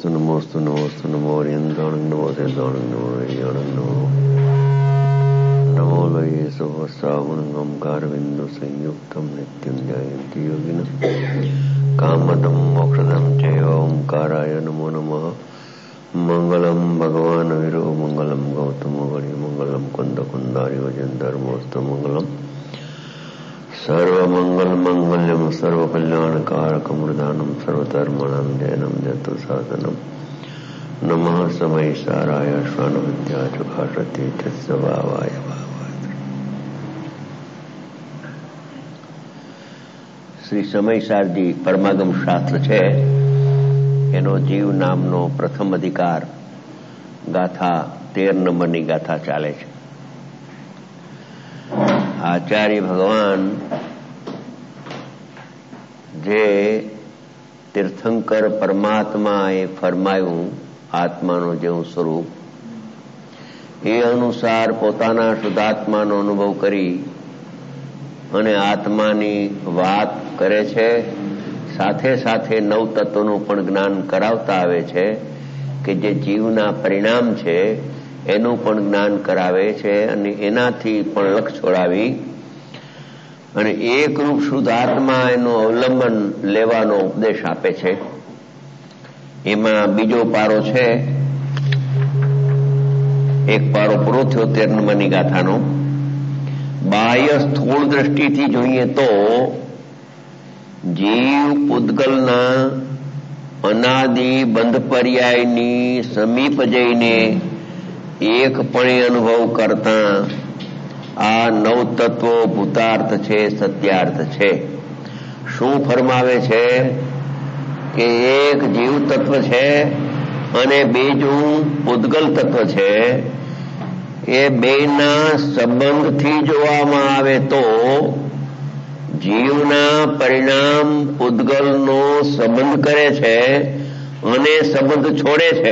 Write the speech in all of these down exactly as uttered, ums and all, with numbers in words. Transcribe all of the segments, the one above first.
નમોસ્તુ નમોસ્તુ નમોસ્તુ નમો હરિયંત્રાણંગ નમો સેતાણંગ નમો હરિયાણંગ નમો નમો લયે સહસ્રાવણંગ ઓમકારબિંદુ સંયુક્તમ નિત્યમ જયંતિ યોગિન કામદમ મોક્ષદમ ચૈવ ઓમકારાય નમો નમઃ. મંગલમ ભગવાન વીરો મંગલમ ગૌતમો ગણ્ય મંગલમ કુંદ કુંદારી વજન ધર્મોસ્તુ મંગલમ સર્વમંગલ મંગલ્યમ સર્વ કલ્યાણકારકમ વૃદાનમ સર્વધર્માણામ જયનમ જતુ સાધનમ નમઃ સમય સારાય શ્વાન વિદ્યા ચુખાશતી ચસ્વાવાય ભાવાય. શ્રી સમયસારજી પરમાગમ શાસ્ત્ર છે એનો જીવ નામનો પ્રથમ અધિકાર ગાથા તેર નંબરની ગાથા ચાલે છે. આચાર્ય ભગવાન જે તીર્થંકર પરમાત્માએ ફરમાયું આત્માનું જેવું સ્વરૂપ એ અનુસાર પોતાના શુદ્ધાત્માનો અનુભવ કરી અને આત્માની વાત કરે છે. સાથે સાથે નવ તત્વોનું પણ જ્ઞાન કરાવતા આવે છે કે જે જીવના પરિણામ છે એનું પણ જ્ઞાન કરાવે છે અને એનાથી પણ લક્ષ છોડાવી અને એકરૂપ શુદ્ધ આત્મા એનું અવલંબન લેવાનો ઉપદેશ આપે છે. એમાં બીજો પારો છે, એક પારો પૂરો થયો તેર નંબરની ગાથાનો. બાહ્ય સ્થૂળ દ્રષ્ટિથી જોઈએ તો જીવ પૂતગલના અનાદિ બંધ પર્યાયની સમીપ જઈને એકપણે અનુભવ કરતા આ નવ તત્વો ભૂતાર્થ છે, સત્યાર્થ છે. શું ફરમાવે છે કે એક જીવ તત્વ છે અને બીજું પૂતગલ તત્વ છે. એ બેના સંબંધથી જોવામાં આવે તો જીવના પરિણામ પૂતગલનો સંબંધ કરે છે અને સંબંધ છોડે છે.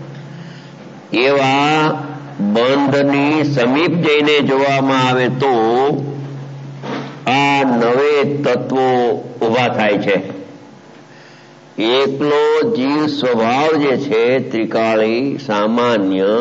એવા બંધની સમીપ જઈને જોવામાં આવે તો આ નવે તત્વો ઉભા થાય છે. એકલો જીવ સ્વભાવ જે છે ત્રિકાળી સામાન્ય,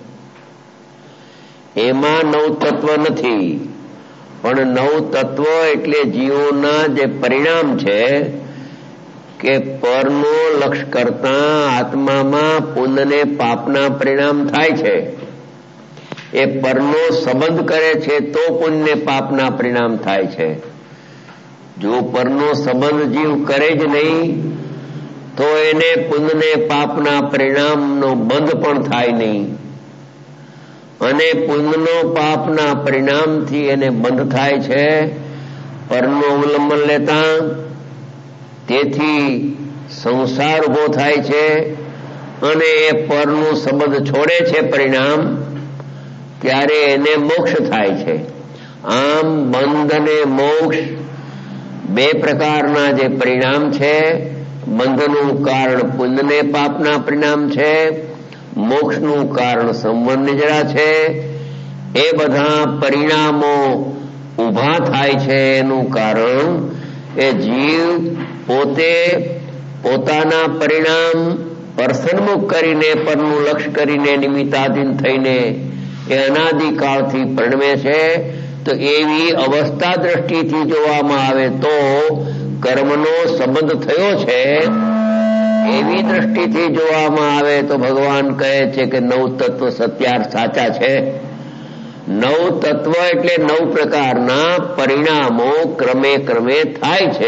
એમાં નવ તત્વ નથી, પણ નવ તત્વ એટલે જીવોના જે પરિણામ છે કે પરનો લક્ષ્ય કરતા આત્મામાં પુણ્ય પાપના પરિણામ થાય છે. એ પરનો સંબંધ કરે છે તો પુણ્ય પાપના પરિણામ થાય છે. જો પરનો સંબંધ જીવ કરે જ નહીં તો એને પુણ્ય પાપના પરિણામનો બંધ પણ થાય નહીં અને પુણ્યનો પાપના પરિણામથી એને બંધ થાય છે પરનો અવલંબન લેતા. તેથી સંસાર ઉભો થાય છે અને એ પરનું સંબંધ છોડે છે પરિણામ, ત્યારે એને મોક્ષ થાય છે. આમ બંધ અને મોક્ષ બે પ્રકારના જે પરિણામ છે. બંધનું કારણ પુણ્ય પાપના પરિણામ છે, મોક્ષનું કારણ સંબંધ નિજરા છે. એ બધા પરિણામો ઉભા થાય છે એનું કારણ એ જીવ પોતે પોતાના પરિણામ પરસન્મુખ કરીને પરનું લક્ષ્ય કરીને નિમિત્તાધીન થઈને એ અનાદિકાળથી પરિણમે છે. તો એવી અવસ્થા દ્રષ્ટિથી જોવામાં આવે તો કર્મનો સંબંધ થયો છે. એવી દ્રષ્ટિથી જોવામાં આવે તો ભગવાન કહે છે કે નવ તત્વ સત્યાર્થ સાચા છે. નવ તત્વ એટલે નવ પ્રકારના પરિણામો ક્રમે ક્રમે થાય છે.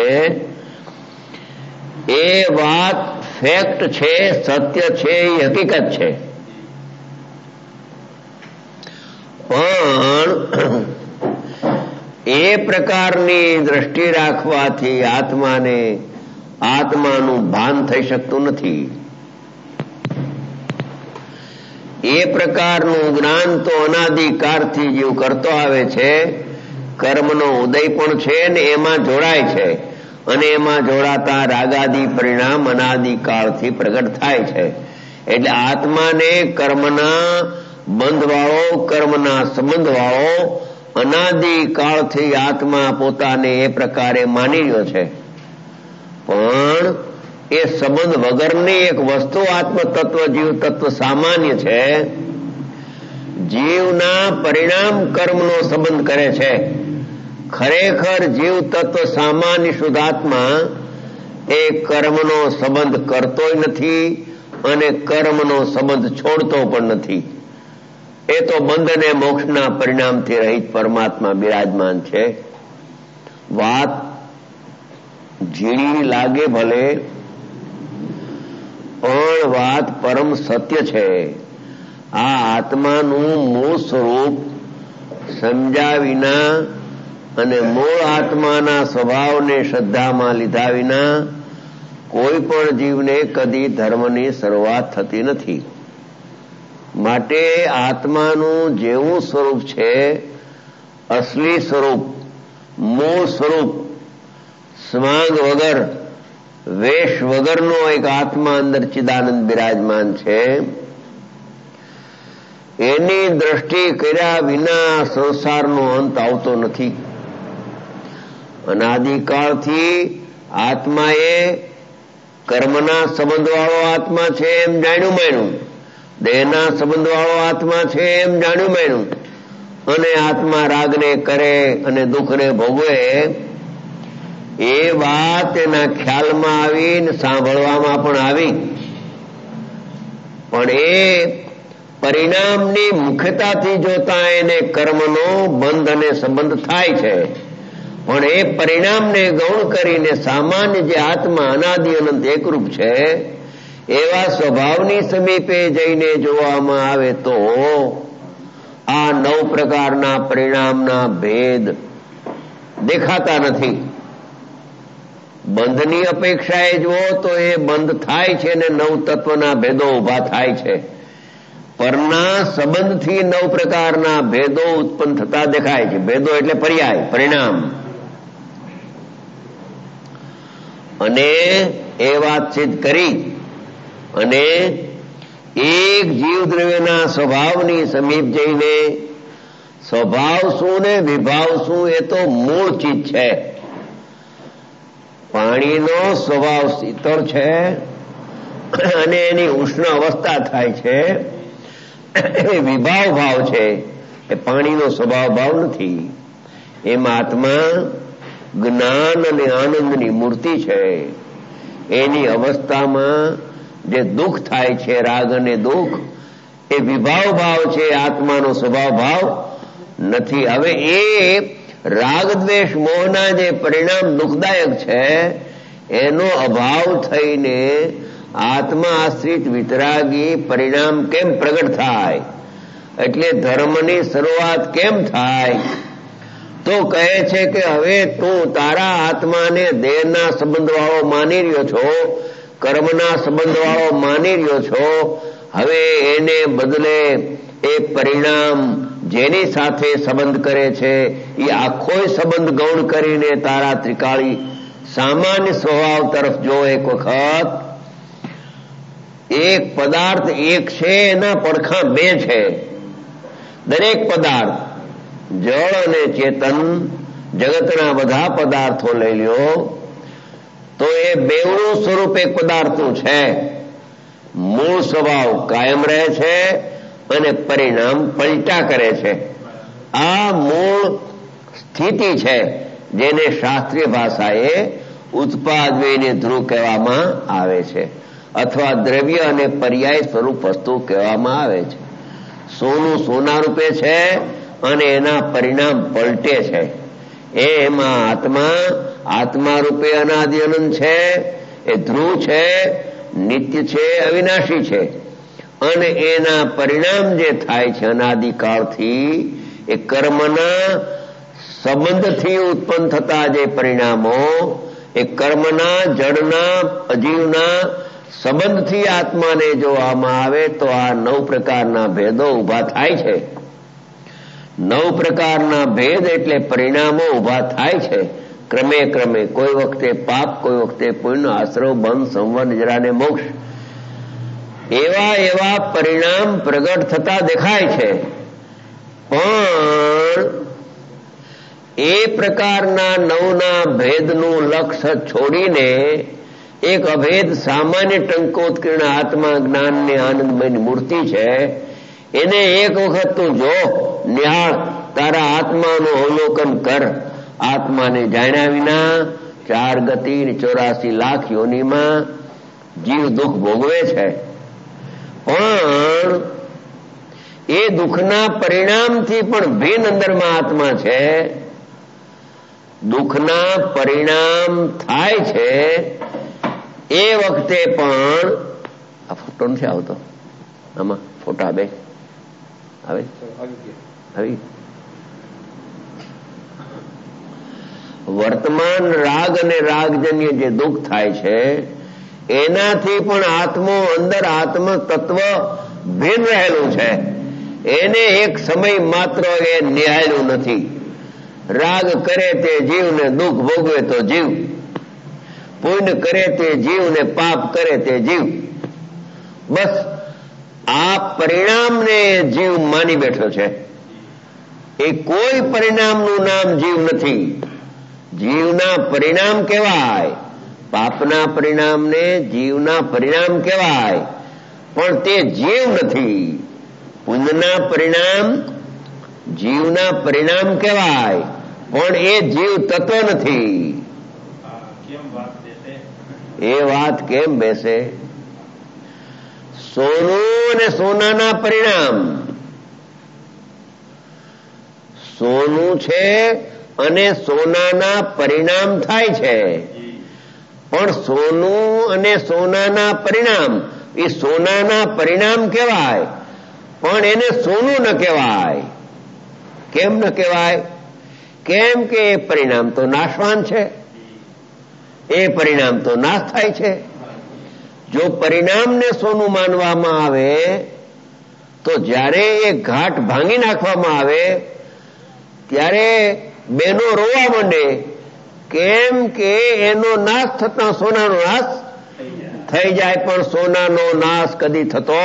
એ વાત ફેક્ટ છે, સત્ય છે, એ હકીકત છે. પણ એ પ્રકારની દ્રષ્ટિ રાખવાથી આત્માને આત્માનું ભાન થઈ શકતું નથી. એ પ્રકારનું જ્ઞાન તો અનાદિકાળથી જીવ કરતો આવે છે. કર્મનો ઉદય પણ છે ને એમાં જોડાય છે અને એમાં જોડાતા રાગાદિ પરિણામ અનાદિકાળથી પ્રગટ થાય છે. એટલે આત્માને કર્મના બંધવાળો, કર્મના સંબંધવાળો અનાદિકાળથી આત્મા પોતાને એ પ્રકારે માની રહ્યો છે. પણ એ સંબંધ વગરની એક વસ્તુ આત્મતત્વ જીવ તત્વ સામાન્ય છે. જીવના પરિણામ કર્મનો સંબંધ કરે છે. ખરેખર જીવ તત્વ સામાન્ય શુદ્ધાત્મા એ કર્મનો સંબંધ કરતોય નથી અને કર્મનો સંબંધ છોડતો પણ નથી. એ તો બંધ અને મોક્ષના પરિણામથી રહિત પરમાત્મા બિરાજમાન છે. વાત ઝીણી લાગે ભલે, પણ વાત પરમ સત્ય છે. આ આત્માનું મૂળ સ્વરૂપ સમજ્યા વિના અને મૂળ આત્માના સ્વભાવને શ્રદ્ધામાં લીધા વિના કોઈ પણ જીવને કદી ધર્મની શરૂઆત થતી નથી. માટે આત્માનું જેવું સ્વરૂપ છે, અસલી સ્વરૂપ, મૂળ સ્વરૂપ, સ્માંગ વગર, વેશ વગરનો એક આત્મા અંદર ચિદાનંદ બિરાજમાન છે. એની દ્રષ્ટિ કર્યા વિના સંસારનો અંત આવતો નથી. અનાદિકાળથી આત્માએ કર્મના સંબંધવાળો આત્મા છે એમ જાણ્યું માન્યું, દેહના સંબંધવાળો આત્મા છે એમ જાણ્યું માન્યું, અને આત્મા રાગને કરે અને દુઃખને ભોગવે એ વાત એના ખ્યાલમાં આવી ને સાંભળવામાં પણ આવી. પણ એ પરિણામની મુખ્યતાથી જોતા એને કર્મનો બંધ અને સંબંધ થાય છે. પણ એ પરિણામને ગૌણ કરીને સામાન્ય જે આત્મા અનાદિ અનંત એકરૂપ છે એવા સ્વભાવની સમીપે જઈને જોવામાં આવે તો આ નવ પ્રકારના પરિણામના ભેદ દેખાતા નથી. બંધની અપેક્ષાએ જુઓ તો એ બંધ થાય છે ને નવ તત્વના ભેદો ઉભા થાય છે. પરના સંબંધથી નવ પ્રકારના ભેદો ઉત્પન્ન થતા દેખાય છે. ભેદો એટલે પર્યાય, પરિણામ. અને એ વાત સિદ્ધ કરી અને એક જીવ દ્રવ્યના સ્વભાવની સમીપ જઈને સ્વભાવ શું ને વિભાવ શું એ તો મૂળ ચીજ છે. પાણીનો સ્વભાવ શીતળ છે અને એની ઉષ્ણ અવસ્થા થાય છે, એ વિભાવ ભાવ છે. એ પાણીનો સ્વભાવ ભાવ નથી. એમાં આત્મા જ્ઞાન અને આનંદની મૂર્તિ છે. એની અવસ્થામાં જે દુઃખ થાય છે, રાગ અને દુઃખ, એ વિભાવ ભાવ છે, આત્માનો સ્વભાવ ભાવ નથી. હવે એ રાગ દ્વેષ મોહના જે પરિણામ દુઃખદાયક છે એનો અભાવ થઈને આત્મા આશ્રિત વિતરાગી પરિણામ કેમ પ્રગટ થાય? એટલે ધર્મની શરૂઆત કેમ થાય? તો કહે છે કે હવે તું તારા આત્માને દેહના સંબંધવાળો માની રહ્યો છો, કર્મના સંબંધવાળો માની રહ્યો છો. હવે એને બદલે એ પરિણામ જેની સાથે સંબંધ કરે છે એ આખો સંબંધ ગૌણ કરીને તારા ત્રિકાળી સામાન્ય સ્વભાવ તરફ જો એક વખત. એક પદાર્થ એક છે, એના પડખા બે છે. દરેક પદાર્થ, જળ અને ચેતન, જગતના બધા પદાર્થો લઈ લ્યો તો એ બેવડું સ્વરૂપ એક પદાર્થનું છે. મૂળ સ્વભાવ કાયમ રહે છે અને પરિણામ પલટા કરે છે. આ મૂળ સ્થિતિ છે જેને શાસ્ત્રીય ભાષાએ ઉત્પાદને ધ્રુવ કહેવામાં આવે છે, અથવા દ્રવ્ય અને પર્યાય સ્વરૂપ વસ્તુ કહેવામાં આવે છે. સોનું સોના રૂપે છે અને એના પરિણામ પલટે છે. એમાં આત્મા આત્મા રૂપે અનાદિ અનંત છે. એ ધ્રુવ છે, નિત્ય છે, અવિનાશી છે. અને એના પરિણામ જે થાય છે અનાદિકાળથી, એ કર્મના સંબંધથી ઉત્પન્ન થતા જે પરિણામો, એ કર્મના જડના અજીવના સંબંધથી આત્માને જોવામાં આવે તો આ નવ પ્રકારના ભેદો ઉભા થાય છે. નવ પ્રકારના ભેદ એટલે પરિણામો ઉભા થાય છે ક્રમે ક્રમે. કોઈ વખતે પાપ, કોઈ વખતે પુણ્ય, આશ્રવ, બંધ, સંવર, નિદ્રા ને મોક્ષ, એવા એવા પરિણામ પ્રગટ થતા દેખાય છે. પણ એ પ્રકારના નવના ભેદનું લક્ષ્ય છોડીને એક અભેદ સામાન્ય ટંકોત્કીર્ણ આત્મા જ્ઞાનની આનંદમયની મૂર્તિ છે. એને એક વખત તું જો, નિહાળ, તારા આત્માનું અવલોકન કર. આત્માને જાણ્યા વિના ચાર ગતિ ચોરાસી લાખ યોનિમાં જીવ દુઃખ ભોગવે છે. પણ એ દુઃખના પરિણામથી પણ ભિન્ન અંદરમાં આત્મા છે. દુઃખના પરિણામ થાય છે એ વખતે પણ આ ફોટો નથી આવતો, આમાં ફોટા બે આવે આવી. વર્તમાન રાગ અને રાગજન્ય જે દુઃખ થાય છે એનાથી પણ આત્મો અંદર આત્મ તત્વ ભિન્ન રહેલું છે. એને એક સમય માત્ર એ નિહાળ્યું નથી. રાગ કરે તે જીવને દુઃખ ભોગવે તો જીવ, પુણ્ય કરે તે જીવને પાપ કરે તે જીવ. બસ આ પરિણામને જીવ માની બેઠો છે. એ કોઈ પરિણામનું નામ જીવ નથી. જીવના પરિણામ કહેવાય, પાપના પરિણામને જીવના પરિણામ કહેવાય, પણ તે જીવ નથી. પુણ્યના પરિણામ જીવના પરિણામ કહેવાય, પણ એ જીવ તત્વ નથી. એ વાત કેમ બેસે? સોનું અને સોનાના પરિણામ, સોનું છે અને સોનાના પરિણામ થાય છે, પણ સોનું અને સોનાના પરિણામ એ સોનાના પરિણામ કહેવાય, પણ એને સોનું ન કહેવાય. કેમ ન કહેવાય? કેમ કે એ પરિણામ તો નાશવાન છે. એ પરિણામ તો નાશ થાય છે. જો પરિણામને સોનું માનવામાં આવે તો જ્યારે એ ઘાટ ભાંગી નાખવામાં આવે ત્યારે બેનો રોવા માંડે. કેમ કે એનો નાશ થતા સોનાનો નાશ થઈ જાય, પણ સોનાનો નાશ કદી થતો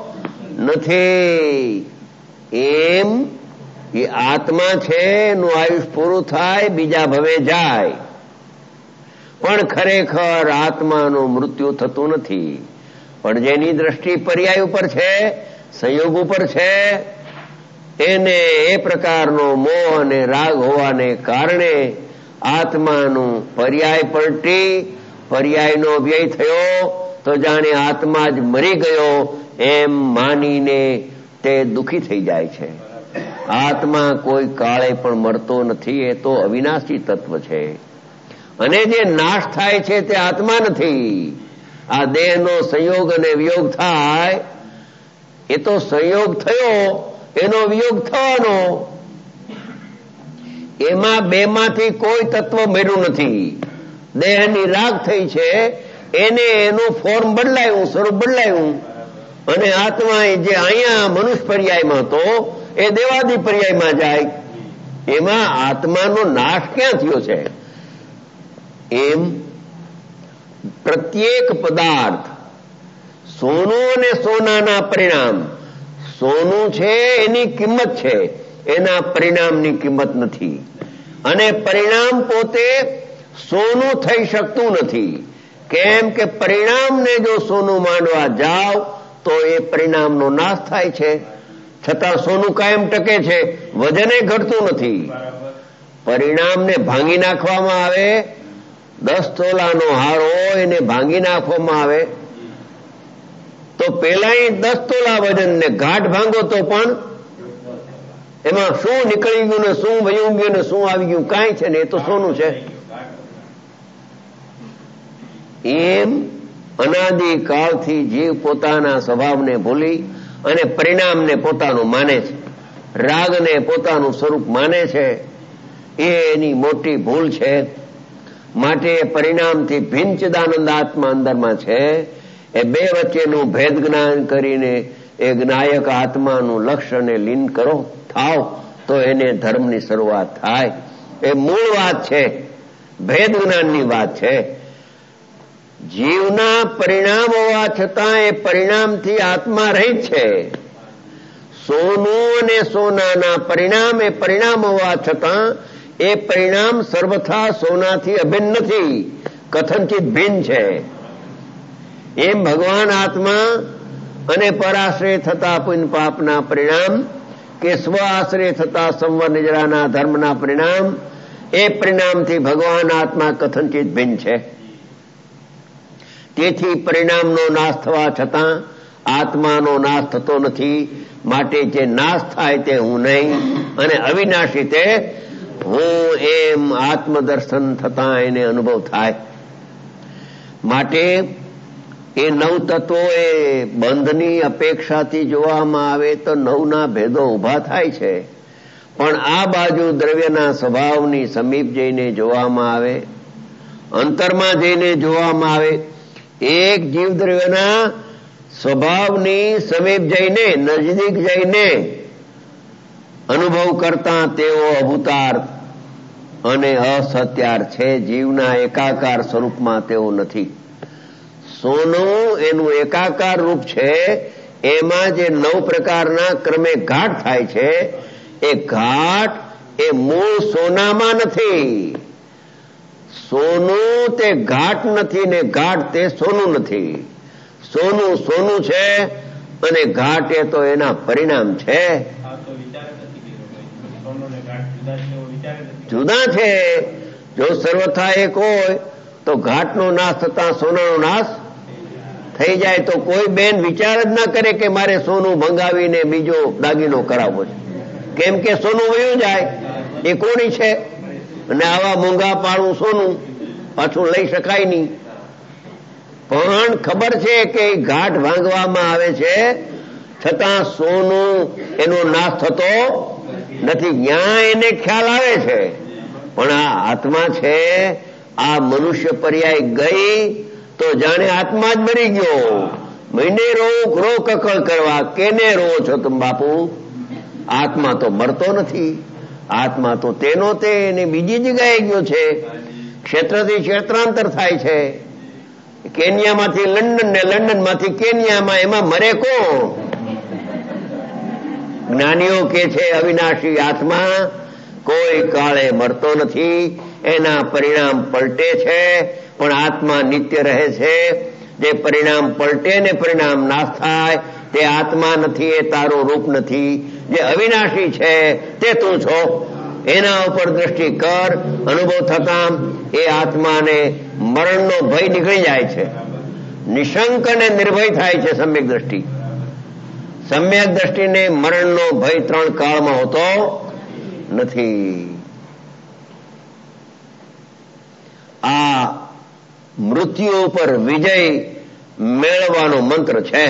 નથી. એમ એ આત્મા છે, એનું આયુષ પૂરું થાય, બીજા ભવે જાય, પણ ખરેખર આત્માનું મૃત્યુ થતું નથી. પણ જેની દ્રષ્ટિ પર્યાય ઉપર છે, સંયોગ ઉપર છે, એને એ પ્રકારનો મોહ અને રાગ હોવાને કારણે આત્માનું પર્યાય પલટી, પર્યાયનો વ્યય થયો તો જાણે આત્મા જ મરી ગયો એમ માનીને તે દુઃખી થઈ જાય છે. આત્મા કોઈ કાળે પણ મરતો નથી. એ તો અવિનાશી તત્વ છે. અને જે નાશ થાય છે તે આત્મા નથી. આ દેહનો સંયોગ અને વિયોગ થાય એ તો સંયોગ થયો, એનો વિયોગ થવાનો. એમાં બેમાંથી કોઈ તત્વ મર્યું નથી. દેહની રાગ થઈ છે, એને એનું ફોર્મ બદલાયું, સ્વરૂપ બદલાયું, અને આત્મા જે અહીંયા મનુષ્ય પર્યાયમાં હતો એ દેવાદી પર્યાયમાં જાય. એમાં આત્માનો નાશ ક્યાં થયો છે? એમ પ્રત્યેક પદાર્થ, સોનું અને સોનાના પરિણામ, સોનું છે એની કિંમત છે, એના પરિણામની કિંમત નથી. અને પરિણામ પોતે સોનું થઈ શકતું નથી. કેમ કે પરિણામને જો સોનું માંડવા જાવ તો એ પરિણામનો નાશ થાય છે. છતાં સોનું કાયમ ટકે છે, વજને ઘટતું નથી. પરિણામને ભાંગી નાખવામાં આવે, દસ તોલાનો હાર હોય એને ભાંગી નાખવામાં આવે તો પેલા દસ તોલા વજનને ઘાટ ભાંગો તો પણ એમાં શું નીકળી ગયું ને શું વયું ગયું ને શું આવી ગયું કાંઈ છે ને, એ તો સોનું છે. એમ અનાદિકાળથી જીવ પોતાના સ્વભાવને ભૂલી અને પરિણામને પોતાનું માને છે, રાગને પોતાનું સ્વરૂપ માને છે. એ એની મોટી ભૂલ છે. માટે પરિણામથી ભિન્ન ચિદાનંદ આત્મા અંદરમાં છે. એ બે વચ્ચેનું ભેદ જ્ઞાન કરીને એ જ્ઞાયક આત્માનું લક્ષ્યને લીન કરો, થાવ તો એને ધર્મની શરૂઆત થાય. એ મૂળ વાત છે, ભેદ જ્ઞાનની વાત છે. જીવના પરિણામ હોવા છતાં એ પરિણામથી આત્મા રહિત છે. સોનું અને સોનાના પરિણામ એ પરિણામ હોવા છતાં એ પરિણામ સર્વથા સોનાથી અભિન્ન નથી, કથનચિત ભિન્ન છે. એમ ભગવાન આત્મા અને પરાશ્રય થતા પુણ્ય પાપના પરિણામ કે સ્વ આશ્રય થતા સંવર નિજરાના ધર્મના પરિણામ, એ પરિણામથી ભગવાન આત્મા કથનચિત ભિન્ન છે. તેથી પરિણામનો નાશ થવા છતાં આત્માનો નાશ થતો નથી. માટે જે નાશ થાય તે હું નહીં અને અવિનાશી તે હું, એમ આત્મદર્શન થતા એને અનુભવ થાય. માટે એ નવ તત્વો એ બંધની અપેક્ષાથી જોવામાં આવે તો નવના ભેદો ઉભા થાય છે. પણ આ બાજુ દ્રવ્યના સ્વભાવની સમીપ જઈને જોવામાં આવે, અંતરમાં જઈને જોવામાં આવે. એક જીવ દ્રવ્યના સ્વભાવની સમીપ જઈને, નજદીક જઈને અનુભવ કરતા તેઓ અભૂતાર અને અસત્યાર છે. જીવના એકાકાર સ્વરૂપમાં તેઓ નથી. સોનું એનું એકાકાર રૂપ છે. એમાં જે નવ પ્રકારના ક્રમે ઘાટ થાય છે, એ ઘાટ એ મૂળ સોનામાં નથી. સોનું તે ઘાટ નથી ને ઘાટ તે સોનું નથી. સોનું સોનું છે અને ઘાટ એ તો એના પરિણામ છે. જુદા છે. જો સર્વથા એક હોય તો ઘાટનો નાશ થતા સોનાનો નાશ થઈ જાય. તો કોઈ બેન વિચાર જ ના કરે કે મારે સોનું ભંગાવીને બીજો દાગીનો કરાવવો છે, કેમ કે સોનું વયું જાય. એ કોની છે? અને આવા મોંઘા પાડું સોનું પાછું લઈ શકાય નહીં. પણ ખબર છે કે ઘાટ ભાંગવામાં આવે છે, છતાં સોનું એનો નાશ થતો નથી. ત્યાં એને ખ્યાલ આવે છે. પણ આ આત્મા છે, આ મનુષ્ય પર્યાય ગઈ તો જાણે આત્મા જ મરી ગયો. મહિને રો રો કકળ કરવા, કેને રો છો તમે બાપુ? આત્મા તો મરતો નથી. આત્મા તો તેનો તે એને બીજી જગ્યાએ ગયો છે. ક્ષેત્રથી ક્ષેત્રાંતર થાય છે. કેન્યામાંથી લંડન ને લંડન માંથી કેન્યામાં, એમાં મરે કોણ? જ્ઞાનીઓ કે છે અવિનાશી આત્મા કોઈ કાળે મરતો નથી. એના પરિણામ પલટે છે, પણ આત્મા નિત્ય રહે છે. જે પરિણામ પલટે ને પરિણામ નાશ થાય તે આત્મા નથી, એ તારું રૂપ નથી. જે અવિનાશી છે તે તું છો. એના ઉપર દ્રષ્ટિ કર. અનુભવ થતા એ આત્માને મરણનો ભય નીકળી જાય છે. નિશંક અને નિર્ભય થાય છે સમ્યક દ્રષ્ટિ. સમ્યક દ્રષ્ટિને મરણનો ભય ત્રણ કાળમાં હોતો નથી. આ મૃત્યુ ઉપર વિજય મેળવવાનો મંત્ર છે.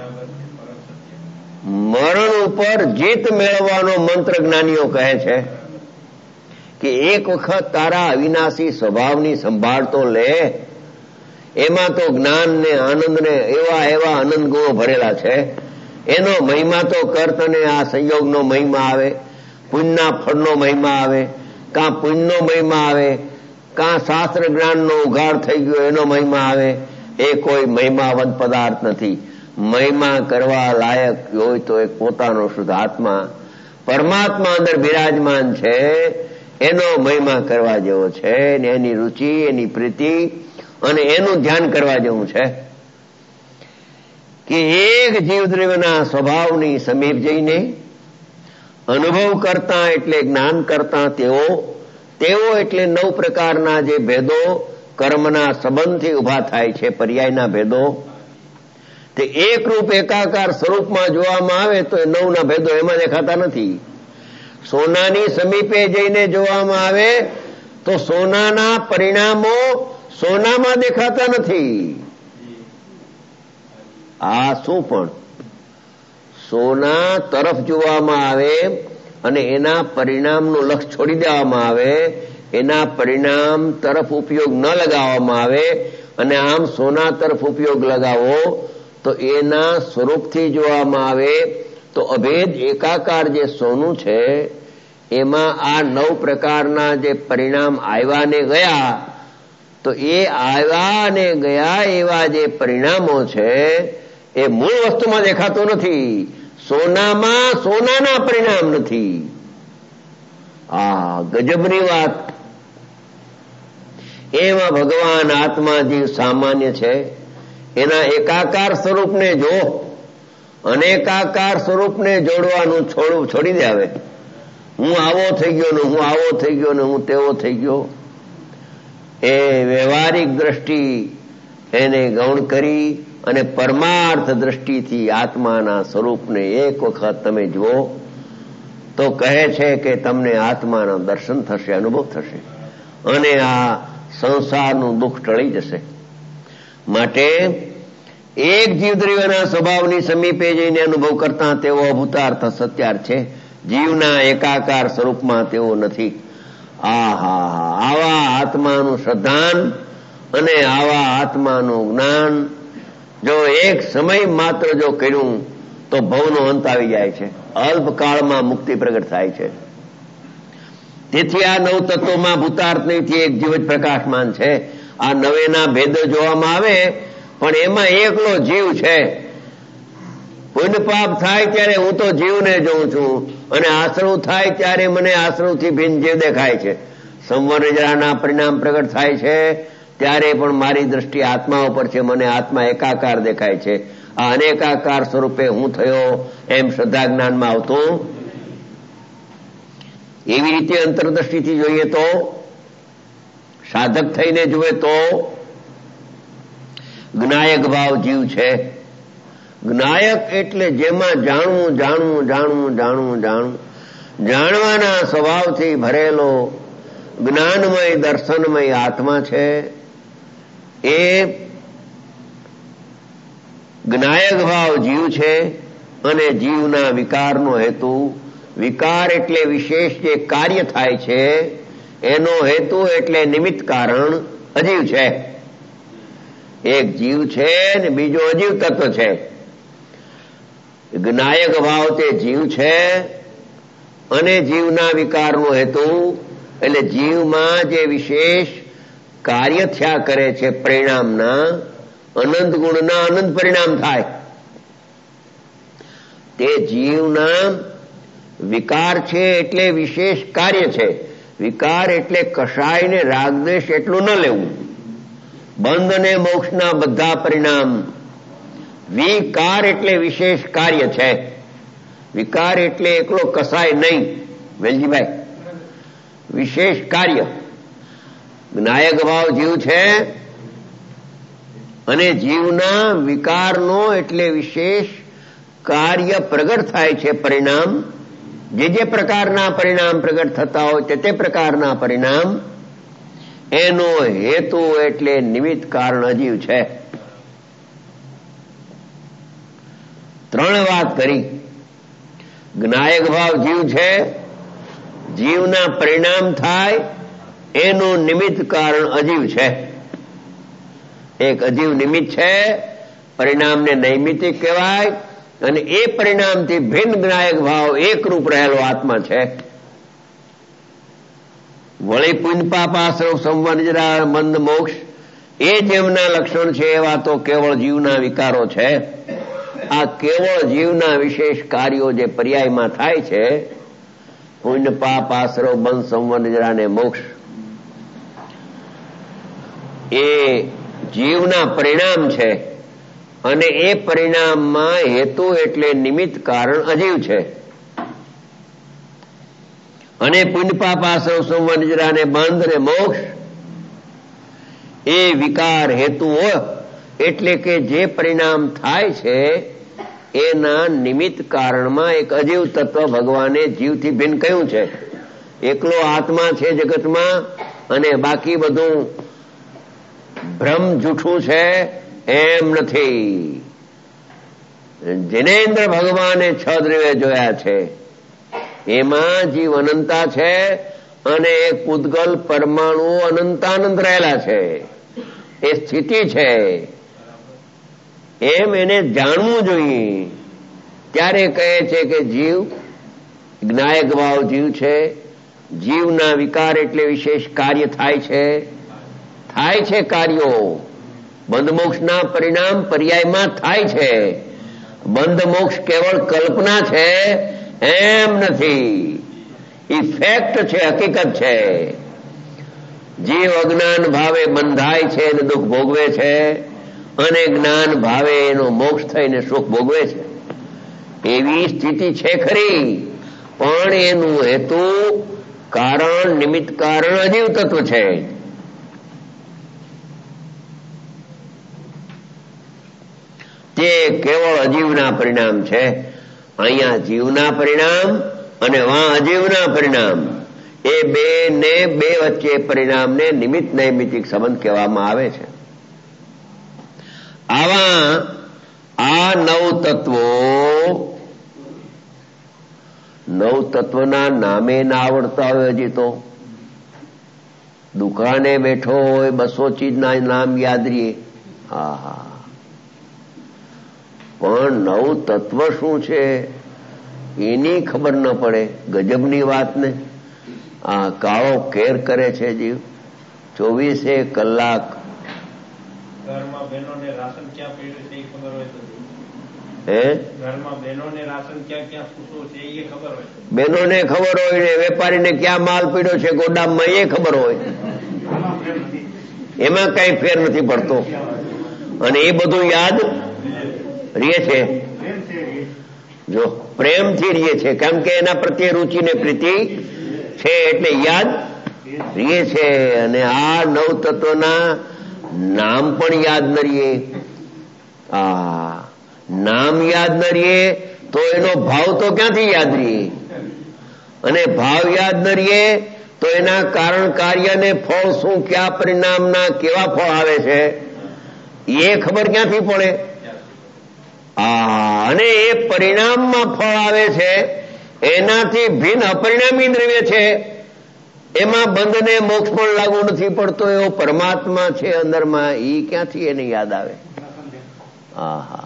મરણ ઉપર જીત મેળવવાનો મંત્ર જ્ઞાનીઓ કહે છે કે એક વખત તારા અવિનાશી સ્વભાવની સંભાળ તો લે. એમાં તો જ્ઞાન ને આનંદ ને એવા એવા આનંદ ગુણો ભરેલા છે. એનો મહિમા તો કર્ત અને આ સંયોગનો મહિમા આવે, પુણ્યના ફળનો મહિમા આવે, કાં પુણ્યનો મહિમા આવે, કાં શાસ્ત્ર જ્ઞાનનો ઉઘાડ થઈ ગયો એનો મહિમા આવે. એ કોઈ મહિમાવંત પદાર્થ નથી. મહિમા કરવા લાયક હોય તો એક પોતાનો શુદ્ધ આત્મા પરમાત્મા અંદર બિરાજમાન છે, એનો મહિમા કરવા જેવો છે. એની રુચિ, એની પ્રીતિ અને એનું ધ્યાન કરવા જેવું છે. કે એક જીવદ્રવ્યના સ્વભાવની સમીપ જઈને અનુભવ કરતા એટલે જ્ઞાન કરતા તેઓ તેઓ એટલે નવ પ્રકારના જે ભેદો કર્મના સંબંધથી ઉભા થાય છે, પર્યાયના ભેદો, તે એકરૂપ એકાકાર સ્વરૂપમાં જોવામાં આવે તો એ નવના ભેદો એમાં દેખાતા નથી. સોનાની સમીપે જઈને જોવામાં આવે તો સોનાના પરિણામો સોનામાં દેખાતા નથી. આ શું પણ સોના તરફ જોવામાં આવે અને એના પરિણામનું લક્ષ છોડી દેવામાં આવે, એના પરિણામ તરફ ઉપયોગ ન લગાવવામાં આવે અને આમ સોના તરફ ઉપયોગ લગાવો તો એના સ્વરૂપથી જોવામાં આવે તો અભેદ એકાકાર જે સોનું છે એમાં આ નવ પ્રકારના જે પરિણામ આવ્યા ને ગયા, તો એ આવ્યા ને ગયા એવા જે પરિણામો છે એ મૂળ વસ્તુમાં દેખાતો નથી. સોનામાં સોનાના પરિણામ નથી. આ ગજબની વાત. એમાં ભગવાન આત્મા જીવ સામાન્ય છે, એના એકાકાર સ્વરૂપને જો, અનેકાકાર સ્વરૂપને જોડવાનું છોડવું છોડી દે. હવે હું આવો થઈ ગયો ને હું આવો થઈ ગયો ને હું તેવો થઈ ગયો, એ વ્યવહારિક દ્રષ્ટિ એને ગૌણ કરી અને પરમાર્થ દ્રષ્ટિથી આત્માના સ્વરૂપને એક વખત તમે જુઓ તો કહે છે કે તમને આત્માના દર્શન થશે, અનુભવ થશે અને આ સંસારનું દુઃખ ટળી જશે. માટે એક જીવદ્રવ્યના સ્વભાવની સમીપે જઈને અનુભવ કરતા તેવો અભૂતાર્થ સત્યાર્થ છે. જીવના એકાકાર સ્વરૂપમાં તેવો નથી. આહા, આવા આત્માનું શ્રદ્ધાન અને આવા આત્માનું જ્ઞાન જો એક સમય માત્ર જો કર્યું તો ભવનો અંત આવી જાય છે, અલ્પકાળમાં મુક્તિ પ્રગટ થાય છે. તેથી આ નવ તત્વોમાં ભૂતાર્થથી એક જીવ જ પ્રકાશમાન છે. આ નવેના ભેદ જોવામાં આવે પણ એમાં એકલો જીવ છે. પુણ્ય પાપ થાય ત્યારે હું તો જીવને જોઉં છું અને આશ્રવ થાય ત્યારે મને આશ્રવથી ભિન્ન જીવ દેખાય છે. સંવર્જરાના પરિણામ પ્રગટ થાય છે ત્યારે પણ મારી દ્રષ્ટિ આત્મા ઉપર છે, મને આત્મા એકાકાર દેખાય છે. આ અનેકાકાર સ્વરૂપે હું થયો એમ શ્રદ્ધા જ્ઞાનમાં આવતું. એવી રીતે અંતરદ્રષ્ટિથી જોઈએ તો, સાધક થઈને જુએ તો જ્ઞાયક ભાવ જીવ છે. જ્ઞાયક એટલે જેમાં જાણવું જાણવું જાણવું જાણવું જાણવું જાણવાના સ્વભાવથી ભરેલો જ્ઞાનમય દર્શનમય આત્મા છે. એ જ્ઞાયક ભાવ જીવ છે અને જીવના વિકારનો હેતુ, વિકાર એટલે વિશેષ જે કાર્ય થાય છે એનો હેતુ એટલે નિમિત્ત કારણ અજીવ છે. એક જીવ છે ને બીજો અજીવ તત્વ છે. જ્ઞાયક ભાવ તે જીવ છે અને જીવના વિકારનો હેતુ એટલે જીવમાં જે વિશેષ કાર્ય થયા કરે છે પરિણામના, અનંત ગુણના અનંત પરિણામ થાય તે જીવના વિકાર છે એટલે વિશેષ કાર્ય છે. વિકાર એટલે કશાય ને રાગદ્વેષ એટલું ન લેવું. બંધ અને મોક્ષના બધા પરિણામ વિકાર એટલે વિશેષ કાર્ય છે. વિકાર એટલે એકલો કસાય નહીં વેલજીભાઈ, વિશેષ કાર્ય. જ્ઞાયક ભાવ જીવ છે અને જીવના વિકારનો એટલે વિશેષ કાર્ય પ્રગટ થાય છે. પરિણામ જે જે પ્રકારના પરિણામ પ્રગટ થતા હોય તે તે પ્રકારના પરિણામ, એનો હેતુ એટલે નિમિત્ત કારણ અજીવ છે. ત્રણ વાત કરી. જ્ઞાયક ભાવ જીવ છે, જીવના પરિણામ થાય એનું નિમિત્ત કારણ અજીવ છે. એક અજીવ નિમિત્ત છે, પરિણામને નૈમિતિક કહેવાય અને એ પરિણામથી ભિન્ન જ્ઞાયક ભાવ એકરૂપ રહેલો આત્મા છે. વળી પુણ્ય પાપ આશ્રવ સંવર્જરા મંદ મોક્ષ એ જેમના લક્ષણ છે એવા તો કેવળ જીવના વિકારો છે. આ કેવળ જીવના વિશેષ કાર્યો જે પર્યાયમાં થાય છે, પુણ્ય પાપ આશ્રવ બંધ સંવર્જરા ને મોક્ષ, એ જીવના પરિણામ છે અને એ પરિણામમાં હેતુ એટલે નિમિત્ત કારણ અજીવ છે. અને પુણ્ય પાપ આશ્રવ સંવર્જરા ને બંધ ને મોક્ષ એ વિકાર હેતુઓ એટલે કે જે પરિણામ થાય છે એના નિમિત્ત કારણમાં એક અજીવ તત્વ ભગવાને જીવથી ભિન્ન કહ્યું છે. એકલો આત્મા છે જગતમાં અને બાકી બધું ભ્રમ જૂઠું છે એમ નથી. જિનેન્દ્ર ભગવાને છ દ્રવ્ય જોયા છે, એમાં જીવ અનંતા છે અને એક પૂતગલ પરમાણુ અનંતાનંદ રહેલા છે. એ સ્થિતિ છે એમ એને જાણવું જોઈએ. ત્યારે કહે છે કે જીવ જ્ઞાયક ભાવ જીવ છે. જીવના વિકાર એટલે વિશેષ કાર્ય થાય છે, થાય છે કાર્યો. બંધ મોક્ષના પરિણામ પર્યાયમાં થાય છે. બંધ મોક્ષ કેવળ કલ્પના છે એમ નથી, ઇફેક્ટ છે, હકીકત છે. જીવ અજ્ઞાન ભાવે બંધાય છે અને દુઃખ ભોગવે છે અને જ્ઞાન ભાવે એનો મોક્ષ થઈને સુખ ભોગવે છે. એવી સ્થિતિ છે ખરી, પણ એનું હેતુ કારણ નિમિત્ત કારણ અજીવ તત્વ છે. તે કેવળ અજીવના પરિણામ છે. અહીંયા જીવના પરિણામ અને વાં અજીવના પરિણામ, એ બે ને બે વચ્ચે પરિણામને નિમિત્ત નૈમિત્તિક સંબંધ કહેવામાં આવે છે. આવા આ નવ તત્વો, નવ તત્વના નામે ના આવડતા હોય હજી તો. દુકાને બેઠો હોય, બસો ચીજના નામ યાદ રહીએ, હા હા, પણ નવ તત્વ શું છે એની ખબર ન પડે. ગજબની વાત ને. આ કાળો કેર કરે છે જીવ ચોવીસે કલાક. ઘરમાં બહેનોને રાશન ક્યાં પડ્યું છે એ ખબર હોય તો, હે ઘરમાં બહેનોને રાશન ક્યાં ક્યાં પૂછવું છે એ ખબર હોય, બહેનોને ખબર હોય ને વેપારીને ક્યાં માલ પડ્યો છે ગોડામમાં એ ખબર હોય. એમાં કઈ ફેર નથી પડતો, અને એ બધું યાદ રહે છે. જો પ્રેમથી રહે છે, કેમ કે એના પ્રત્યે રુચિ ને પ્રીતિ છે એટલે યાદ રહે છે. અને આ નવ તત્વના નામ પણ યાદ ન રહીએ. આ નામ યાદ ન રહીએ તો એનો ભાવ તો ક્યાંથી યાદ રહીએ, અને ભાવ યાદ ન રહીએ તો એના કારણ કાર્ય ને ફળ શું, કયા પરિણામના કેવા ફળ આવે છે એ ખબર ક્યાંથી પડે. આ અને એ પરિણામમાં ફળ આવે છે, એનાથી ભિન્ન અપરિણામી દ્રવ્ય છે, એમાં બંધને મોક્ષ પણ લાગુ નથી પડતો એવો પરમાત્મા છે અંદરમાં, એ ક્યાંથી એને યાદ આવે. આહા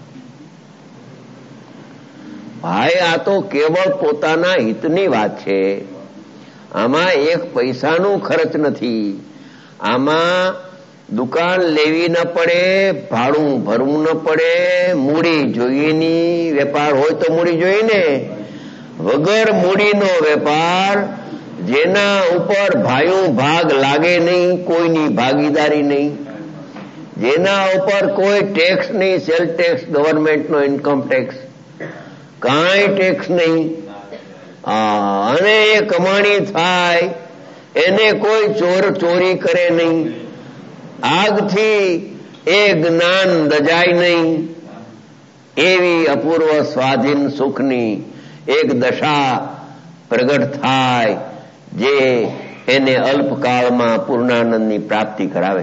ભાઈ, આ તો કેવળ પોતાના હિતની વાત છે. આમાં એક પૈસાનું ખર્ચ નથી. આમાં દુકાન લેવી ન પડે, ભાડું ભરવું ન પડે, મૂડી જોઈએ ની. વેપાર હોય તો મૂડી જોઈએ ને. વગર મૂડીનો વેપાર, જેના ઉપર ભાઈઓ ભાગ લાગે નહીં, કોઈની ભાગીદારી નહીં, જેના ઉપર કોઈ ટેક્સ નહીં, સેલ ટેક્સ, ગવર્મેન્ટનો ઇન્કમ ટેક્સ, કાંઈ ટેક્સ નહીં, અને એ કમાણી થાય એને કોઈ ચોર ચોરી કરે નહીં, આગથી એ જ્ઞાન દજાય નહીં, એવી અપૂર્વ સ્વાધીન સુખની એક દશા પ્રગટ થાય, જે એને અલ્પકાળમાં પૂર્ણાનંદની પ્રાપ્તિ કરાવે,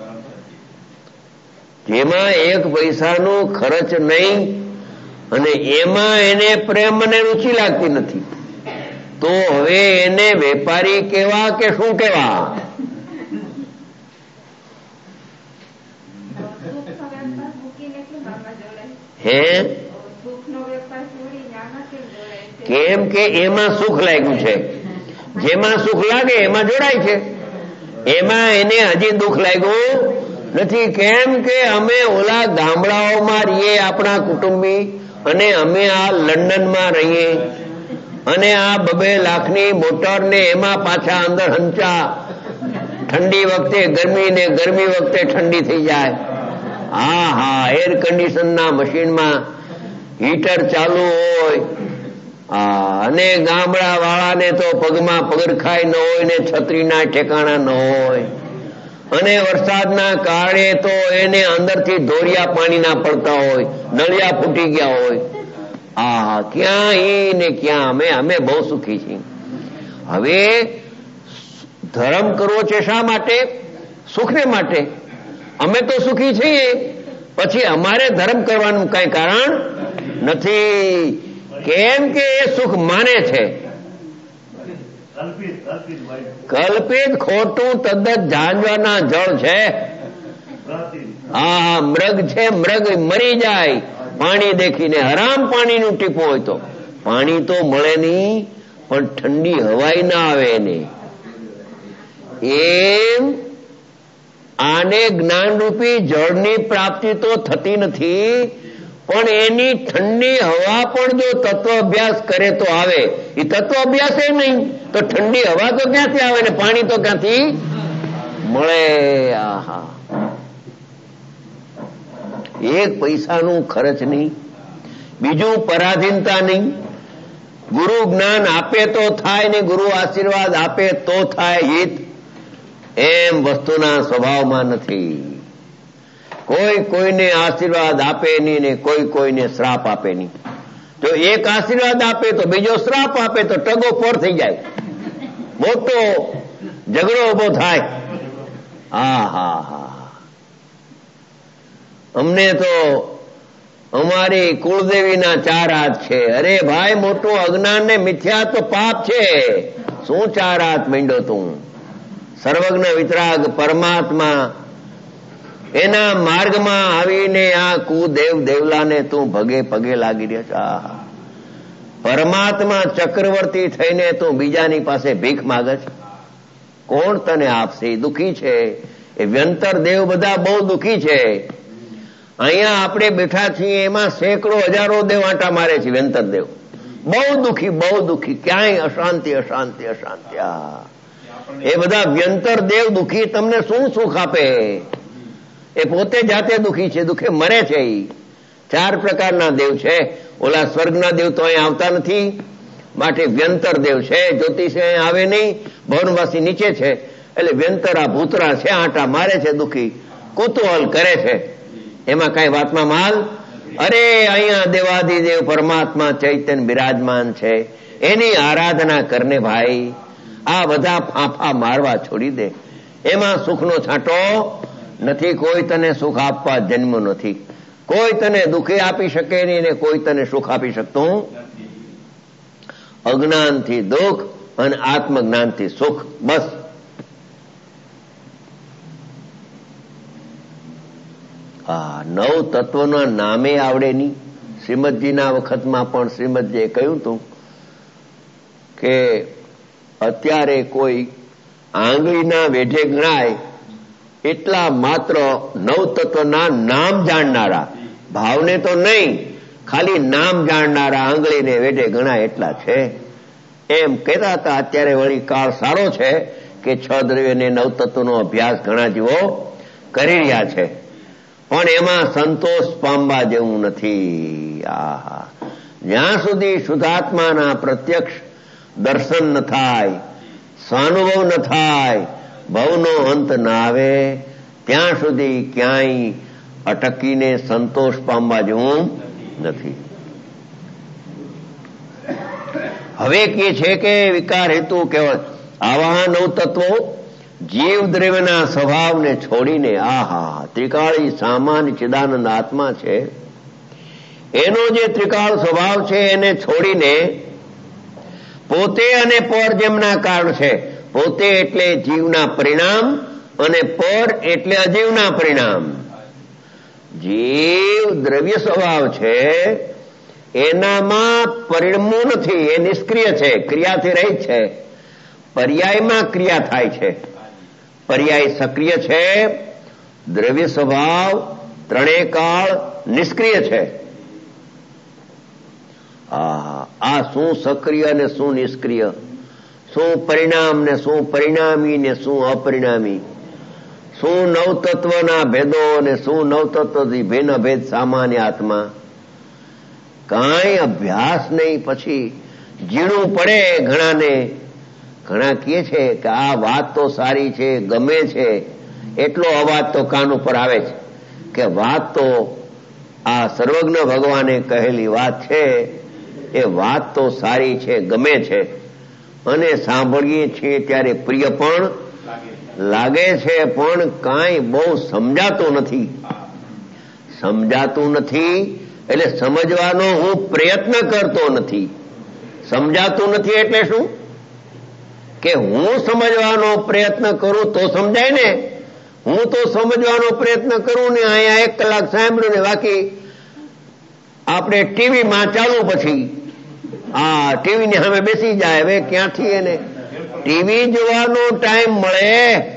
જેમાં એક પૈસાનો ખર્ચ નહીં, અને એમાં એને પ્રેમ અને રુચિ લાગતી નથી. તો હવે એને વેપારી કેવા કે શું કેવા? હે કેમ કે એમાં સુખ લાગ્યું છે, જેમાં સુખ લાગે એમાં જોડાય છે, એમાં એને હજી દુઃખ લાગ્યું નથી. કેમ કે અમે ઓલા ગામડાઓમાં રહીએ, આપણા કુટુંબી, અને અમે આ લંડનમાં રહીએ, અને આ બબે લાખની મોટર ને એમાં પાછા અંદર હંચા, ઠંડી વખતે ગરમી ને ગરમી વખતે ઠંડી થઈ જાય. હા હા, એર કન્ડિશન ના મશીનમાં હીટર ચાલુ હોય, અને ગામડા વાળાને તો પગમાં પગરખાય ન હોય ને છત્રીના ઠેકાણા ન હોય, અને વરસાદના કારણે તો એને અંદરથી ધોરિયા પાણીના પડતા હોય, નળિયા ફૂટી ગયા હોય. આ ક્યાં ઈ ને ક્યાં અમે અમે બહુ સુખી છીએ. હવે ધર્મ કરવો છે શા માટે? સુખને માટે. અમે તો સુખી છીએ, પછી અમારે ધર્મ કરવાનું કઈ કારણ નથી. કેમ કે એ સુખ માને છે, કલ્પિત ખોટું તદ્દન ઝાંઝવાના જળ છે. હા, મૃગ છે, મૃગ મરી જાય પાણી દેખીને. હરામ પાણીનું ટીપું હોય તો પાણી તો મળે નહીં, પણ ઠંડી હવાઈ ના આવે એને. એમ આને જ્ઞાનરૂપી જળની પ્રાપ્તિ તો થતી નથી, પણ એની ઠંડી હવા પણ જો તત્વ અભ્યાસ કરે તો આવે. એ તત્વ અભ્યાસ એ નહીં તો ઠંડી હવા તો ક્યાંથી આવે ને પાણી તો ક્યાંથી મળે? આહા, એક પૈસાનું ખર્ચ નહીં, બીજું પરાધીનતા નહીં. ગુરુ જ્ઞાન આપે તો થાય ને ગુરુ આશીર્વાદ આપે તો થાય હિત, એમ વસ્તુના સ્વભાવમાં નથી. કોઈ કોઈને આશીર્વાદ આપે નહીં ને કોઈ કોઈને શ્રાપ આપે નહીં. જો એક આશીર્વાદ આપે તો બીજો શ્રાપ આપે તો ટગો પર થઈ જાય, મોટો ઝઘડો ઉભો થાય. હા હા હા અમને તો અમારી કુળદેવીના ચાર હાથ છે. અરે ભાઈ મોટું અજ્ઞાન ને મિથ્યા તો પાપ છે. શું ચાર હાથ માંડ્યો તું? સર્વજ્ઞ વિતરાગ પરમાત્મા એના માર્ગમાં આવીને આ કુદેવ દેવલાને તું ભગે પગે લાગી રહ્યો છે. પરમાત્મા ચક્રવર્તી થઈને તું બીજાની પાસે ભીખ માગે છે. કોણ તને આપશે? દુખી છે એ વ્યંતર દેવ, બધા બહુ દુખી છે. અહીંયા આપણે બેઠા છીએ એમાં સેંકડો હજારો દેવ આંટા મારે છે. વ્યંતર દેવ બહુ દુખી, બહુ દુખી, ક્યાંય અશાંતિ અશાંતિ અશાંતિ. એ બધા વ્યંતર દેવ દુખી તમને શું સુખ આપે? એ પોતે જાતે દુખી છે, દુખે મરે છે. એ ચાર પ્રકારના દેવ છે. ઓલા સ્વર્ગના દેવ તો અહીં આવતા નથી, માટે વ્યંતર દેવ છે. જ્યોતિષ અહીં આવે નહીં, ભવનવાસી નીચે છે. એટલે વ્યંતર આ ભૂતરા છે, આંટા મારે છે, દુખી કુતૂહલ કરે છે. એમાં કઈ વાતમાં માલ? અરે અહીંયા દેવાદિદેવ પરમાત્મા ચૈતન્ય બિરાજમાન છે, એની આરાધના કરને ભાઈ. આ બધા ફાંફા મારવા છોડી દે. એમાં સુખનો છાંટો નથી. કોઈ તને સુખ આપવા જન્મ નથી. કોઈ તને દુઃખી આપી શકે નહીં ને કોઈ તને સુખ આપી શકતું. અજ્ઞાનથી દુઃખ અને આત્મજ્ઞાનથી સુખ, બસ. હા, નવ તત્વના નામે આવડે નહીં. શ્રીમદજીના વખતમાં પણ શ્રીમદજીએ કહ્યું હતું કે અત્યારે કોઈ આંગળીના વેઢે ગણાય એટલા માત્ર નવ તત્વના નામ જાણનારા, ભાવને તો નહીં, ખાલી નામ જાણનારા આંગળીને વેઢે ગણાય એટલા છે. એમ કહેતા હતા. અત્યારે વળી કાળ સારો છે કે છ દ્રવ્યને નવ તત્વનો અભ્યાસ ઘણા જીવો કરી રહ્યા છે, પણ એમાં સંતોષ પામવા જેવું નથી. આહા, જ્યાં સુધી શુદ્ધાત્માના પ્રત્યક્ષ દર્શન ન થાય, સ્વાનુભવ ન થાય, ભવનો અંત ના આવે, ત્યાં સુધી ક્યાંય અટકીને સંતોષ પામવા જેવું નથી. હવે કે છે કે વિકાર હેતુ કહેવાય આવા નવ તત્વો જીવ દ્રવ્યના સ્વભાવને છોડીને, આહા, ત્રિકાળી સામાન્ય ચિદાનંદ આત્મા છે, એનો જે ત્રિકાળ સ્વભાવ છે એને છોડીને પોતે અને પર જેમના કારણ છે. પોતે એટલે જીવના પરિણામ અને પર એટલે અજીવના પરિણામ. જીવ દ્રવ્ય સ્વભાવ છે, એનામાં પરિણમવું નથી, એ નિષ્ક્રિય છે, ક્રિયાથી રહિત છે. પર્યાયમાં ક્રિયા થાય છે. પર્યાય સક્રિય છે, દ્રવ્ય સ્વભાવ ત્રણેય કાળ નિષ્ક્રિય છે. આ શું સક્રિય ને શું નિષ્ક્રિય, શું પરિણામ ને શું પરિણામી ને શું અપરિણામી, શું નવતત્વના ભેદો ને શું નવતત્વથી ભિન્ન ભેદ સામાન્ય આત્મા. કાંઈ અભ્યાસ નહીં. પછી જીણું પડે ઘણાને. ઘણા કહે છે કે આ વાત તો સારી છે, ગમે છે, એટલો અવાજ તો કાન ઉપર આવે છે કે વાત તો આ સર્વજ્ઞ ભગવાને કહેલી વાત છે, એ વાત તો સારી છે, ગમે છે, અને સાંભળીએ છીએ ત્યારે પ્રિય પણ લાગે છે, પણ કાંઈ બહુ સમજાતું નથી. સમજાતું નથી એટલે સમજવાનો હું પ્રયત્ન કરતો નથી. સમજાતું નથી એટલે શું? કે હું સમજવાનો પ્રયત્ન કરું તો સમજાય ને. હું તો સમજવાનો પ્રયત્ન કરું ને અહીંયા એક કલાક સાંભળ્યું ને બાકી આપણે ટીવીમાં ચાલુ, પછી આ ટીવીની સામે બેસી જાય. હવે ક્યાંથી એને ટીવી જોવાનો ટાઈમ મળે?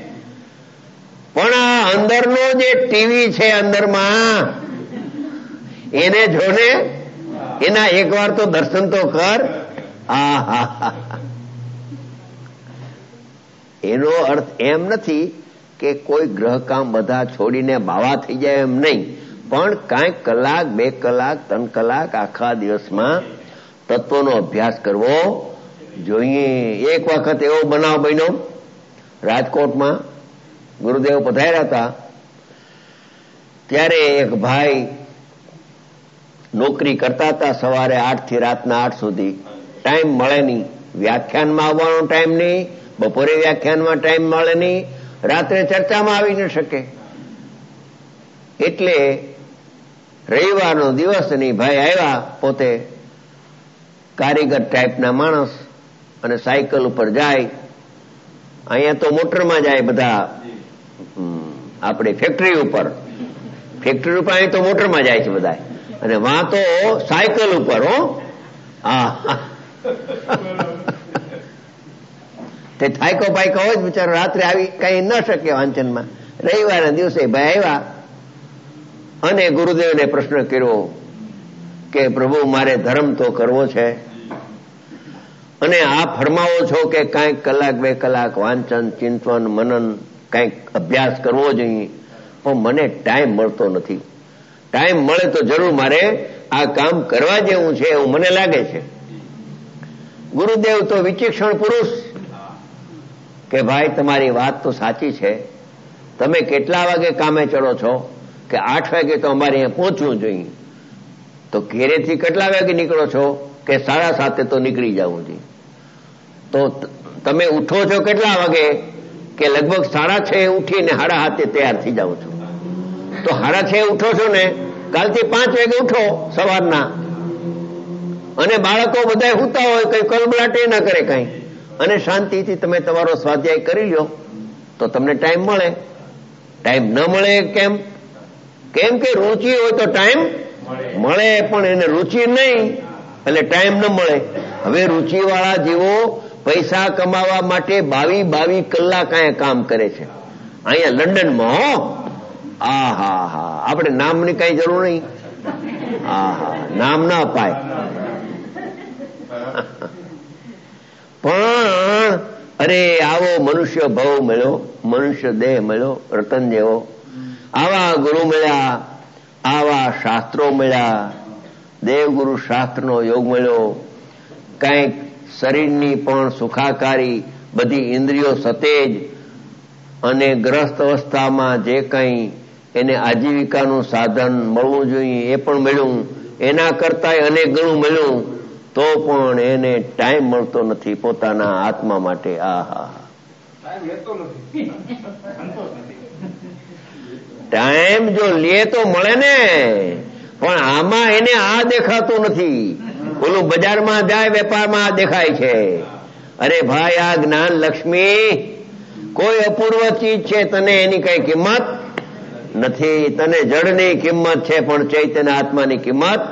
પણ આ અંદરનો જે ટીવી છે અંદરમાં, એને જોને, એના એકવાર તો દર્શન તો કર. આ હા હા એનો અર્થ એમ નથી કે કોઈ ગ્રહ કામ બધા છોડીને બાવા થઈ જાય, એમ નહીં. પણ કાંઈક કલાક બે કલાક ત્રણ કલાક આખા દિવસમાં તત્વનો અભ્યાસ કરવો જોઈએ. એક વખત એવો બનાવ બન્યો, રાજકોટમાં ગુરુદેવ પધાર્યા હતા ત્યારે એક ભાઈ નોકરી કરતા હતા, સવારે આઠ થી રાતના આઠ સુધી, ટાઈમ મળે નહીં, વ્યાખ્યાનમાં આવવાનો ટાઈમ નહીં, બપોરે વ્યાખ્યાનમાં ટાઈમ મળે નહીં, રાત્રે ચર્ચામાં આવી ન શકે. એટલે રવિવારનો દિવસ નહીં, ભાઈ આવ્યા, પોતે કારીગર ટાઈપના માણસ, અને સાયકલ ઉપર જાય. અહીંયા તો મોટરમાં જાય બધા, આપણે ફેક્ટરી ઉપર ફેક્ટરી ઉપર અહીં તો મોટરમાં જાય છે બધા, અને વાં તો સાયકલ ઉપર. હો હા, તે થાયકો પાયકો હોય જ બિચારો, રાત્રે આવી કઈ ન શકે વાંચનમાં. રવિવારના દિવસે ભાઈ આવ્યા અને ગુરુદેવને પ્રશ્ન કર્યો કે પ્રભુ, મારે ધર્મ તો કરવો છે અને આ ફરમાવો છો કે કાંઈક કલાક બે કલાક વાંચન ચિંતન મનન કાંઈક અભ્યાસ કરવો જોઈએ, પણ મને ટાઈમ મળતો નથી. ટાઈમ મળે તો જરૂર મારે આ કામ કરવા જેવું છે એવું મને લાગે છે. ગુરુદેવ તો વિચક્ષણ પુરુષ કે ભાઈ તમારી વાત તો સાચી છે, તમે કેટલા વાગે કામે ચડો છો? કે આઠ વાગે તો અમારે અહીંયા પહોંચવું જોઈએ. તો ઘેરેથી કેટલા વાગે નીકળો છો? કે સાડા સાતે તો નીકળી જવું જોઈએ. તો તમે ઉઠો છો કેટલા વાગે? કે લગભગ સાડા છ ઉઠીને સાડા સાતે તૈયાર થઈ જાઉં છું. તો સાડા છ ઉઠો છો ને, કાલથી પાંચ વાગે ઉઠો સવારના, અને બાળકો બધા સૂતા હોય, કઈ કલબલાટે ના કરે કઈ, અને શાંતિથી તમે તમારો સ્વાધ્યાય કરી લો તો તમને ટાઈમ મળે. ટાઈમ ન મળે કેમ? કેમ કે રુચિ હોય તો ટાઈમ મળે, પણ એને રુચિ નહીં એટલે ટાઈમ ન મળે. હવે રુચિવાળા જીવો પૈસા કમાવા માટે બાવી બાવી કલાક અહીંયા કામ કરે છે, અહીંયા લંડનમાં. હો આ હા હા, આપણે નામની કઈ જરૂર નહીં. હા હા, નામ ના અપાય. પણ અરે આવો મનુષ્ય ભાવ મળ્યો, મનુષ્ય દેહ મળ્યો રતન જેવો, આવા ગુરુ મળ્યા, આવા શાસ્ત્રો મળ્યા, દેવગુરુ શાસ્ત્રનો યોગ મળ્યો. કંઈક શરીરની પણ સુખાકારી, બધી ઇન્દ્રિયો સતેજ, અને ગ્રસ્ત અવસ્થામાં જે કંઈ એને આજીવિકાનું સાધન મળવું જોઈએ એ પણ મળ્યું, એના કરતાંય અનેક ગણું મળ્યું, તો પણ એને ટાઈમ મળતો નથી પોતાના આત્મા માટે. આ હા, ટાઈમ જો લે તો મળે ને, પણ આમાં એને આ દેખાતું નથી. ઓલું બજારમાં જાય, વેપારમાં આ દેખાય છે. અરે ભાઈ, આ જ્ઞાન લક્ષ્મી કોઈ અપૂર્વ ચીજ છે, તને એની કઈ કિંમત નથી. તને જળની કિંમત છે, પણ ચૈતન્ય આત્માની કિંમત,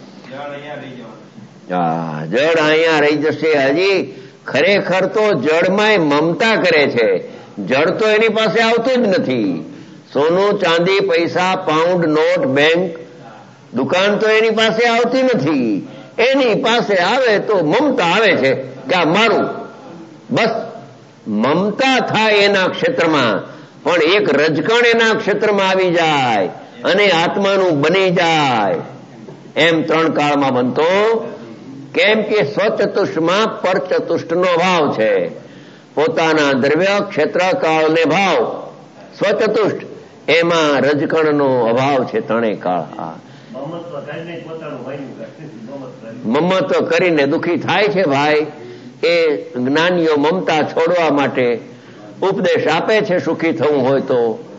જળ અહીંયા રહી જશે. હજી ખરેખર તો જળમાં મમતા કરે છે, જળ તો એની પાસે આવતું જ નથી. સોનું ચાંદી પૈસા પાઉન્ડ નોટ બેંક દુકાન તો એની પાસે આવતી નથી. એની પાસે આવે તો મમતા આવે છે કે આ મારું. બસ મમતા થાય એના ક્ષેત્રમાં, પણ એક રજકણ એના ક્ષેત્રમાં આવી જાય અને આત્માનું બની જાય. એમ ત્રણ કાળમાં બનતો. કેમ કે સ્વચતુષ્ટમાં પરચતુષ્ટનો ભાવ છે. પોતાના દ્રવ્ય ક્ષેત્ર કાળ ને ભાવ સ્વચતુષ્ટ, એમાં રજકણનો અભાવ છે. ત્રણેય કાળ મમત્વ કરીને દુઃખી થાય છે. ભાઈ, એ જ્ઞાનીઓ મમતા છોડવા માટે ઉપદેશ આપે છે. સુખી થવું હોય તો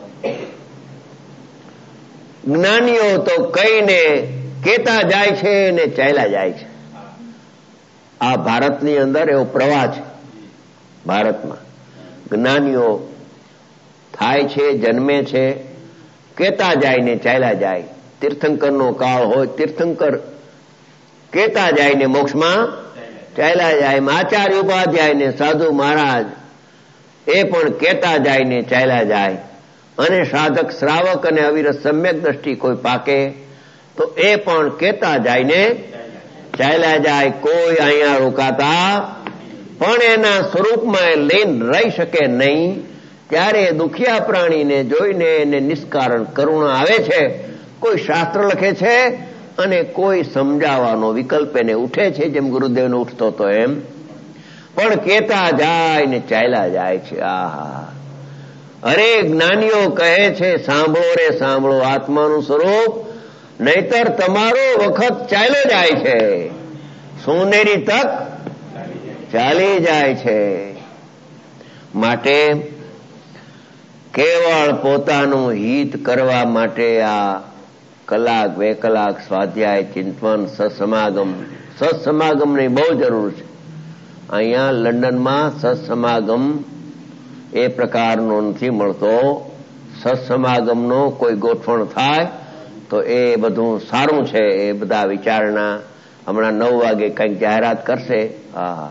જ્ઞાનીઓ તો કહીને કેતા જાય છે ને ચાલ્યા જાય છે. આ ભારતની અંદર એવો પ્રવાહ છે. ભારતમાં જ્ઞાનીઓ થાય છે, જન્મે છે, કેતા જાય ને ચાલ્યા જાય. તીર્થંકરનો કાળ હોય, તીર્થંકર કેતા જાય ને મોક્ષમાં ચાલ્યા જાય. આચાર્ય ઉપાધ્યાય ને સાધુ મહારાજ એ પણ કેતા જાય ને ચાલ્યા જાય. અને સાધક શ્રાવક અને અવિરત સમ્યક દ્રષ્ટિ કોઈ પાકે તો એ પણ કેતા જાય ને ચાલ્યા જાય. કોઈ અહીંયા રોકાતા પણ એના સ્વરૂપમાં લઈને રહી શકે નહીં. ત્યારે દુખિયા પ્રાણીને જોઈને એને નિષ્કારણ કરુણા આવે છે. કોઈ શાસ્ત્ર લખે છે અને કોઈ સમજાવવાનો વિકલ્પ એને ઉઠે છે, જેમ ગુરુદેવને ઉઠતો હતો એમ, પણ કેતા જાય ને ચાલ્યા જાય છે. આહા, અરે જ્ઞાનીઓ કહે છે સાંભળો રે સાંભળો આત્માનું સ્વરૂપ, નહીતર તમારો વખત ચાલ્યો જાય છે, સોનેરી તક ચાલી જાય છે. માટે કેવળ પોતાનું હિત કરવા માટે આ કલાક બે કલાક સ્વાધ્યાય, ચિંતન, સત્સમાગમ સત્સમાગમની બહુ જરૂર છે. અહીંયા લંડનમાં સત્સમાગમ એ પ્રકારનો નથી મળતો. સત્સમાગમનો કોઈ ગોઠવણ થાય તો એ બધું સારું છે. એ બધા વિચારણા હમણાં નવ વાગે કંઈક જાહેરાત કરશે. હા,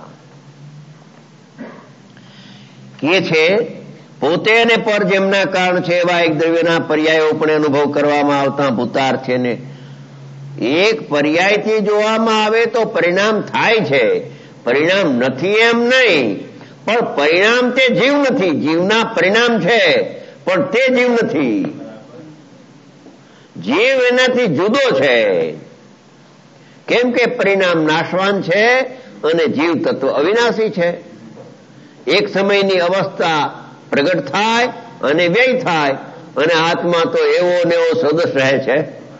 કે છે પોતે અને પર જેમના કારણ છે એવા એક દ્રવ્યના પર્યાયો પણ અનુભવ કરવામાં આવતા ભૂતાર છે ને એક પર્યાયથી જોવામાં આવે તો પરિણામ થાય છે, પરિણામ નથી એમ નહીં, પણ પરિણામ તે જીવ નથી, જીવના પરિણામ છે પણ તે જીવ નથી. જીવ એનાથી જુદો છે, કેમ કે પરિણામ નાશવાન છે અને જીવ તત્વ અવિનાશી છે. એક સમયની અવસ્થા પ્રગટ થાય અને વ્યય થાય, અને આત્મા તો એવો ને એવો સદસ રહે છે.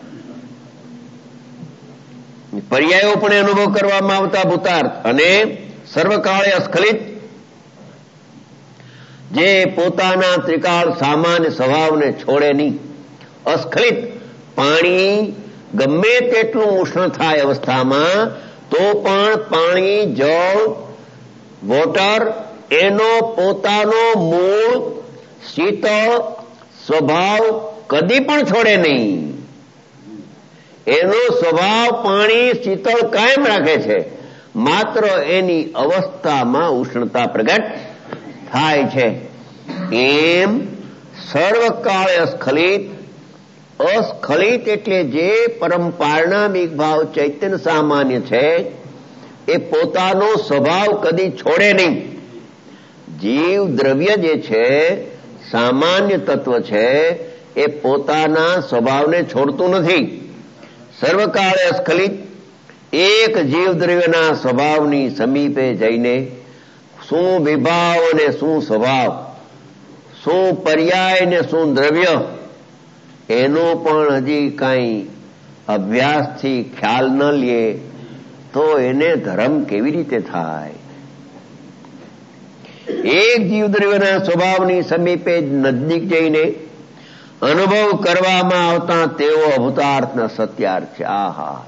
પર્યાયો પણ અનુભવ કરવામાં આવતા ભૂતાર્થ અને સર્વકાળે અસ્ખલિત, જે પોતાના ત્રિકાળ સામાન્ય સ્વભાવને છોડે નહીં. અસ્ખલિત પાણી ગમે તેટલું ઉષ્ણ થાય અવસ્થામાં તો પણ પાણી, જળ, વોટર એનો પોતાનો મૂળ શીતળ સ્વભાવ કદી પણ છોડે નહીં. એનો સ્વભાવ પાણી શીતળ કાયમ રાખે છે, માત્ર એની અવસ્થામાં ઉષ્ણતા પ્રગટ થાય છે. એમ સર્વકાળે અસ્ખલિત, અસ્ખલિત એટલે જે પરમ પારણામિક ભાવ ચૈતન્ય સામાન્ય છે એ પોતાનો સ્વભાવ કદી છોડે નહીં. જીવ દ્રવ્ય જે છે, સામાન્ય તત્વ છે, એ પોતાના સ્વભાવને છોડતું નથી. સર્વકાળે અસ્ખલિત એક જીવ દ્રવ્યના સ્વભાવની સમીપે જઈને શું વિભાવ અને શું સ્વભાવ, શું પર્યાય ને શું દ્રવ્ય, એનો પણ હજી કાંઈ અભ્યાસથી ખ્યાલ ન લે તો એને ધર્મ કેવી રીતે થાય? એક જીવ દ્રવ્યના સ્વભાવની સમીપે નજીક જઈને અનુભવ કરવામાં આવતા તેઓ અભૂતાર્થના સત્યાર્થ છે. આહા,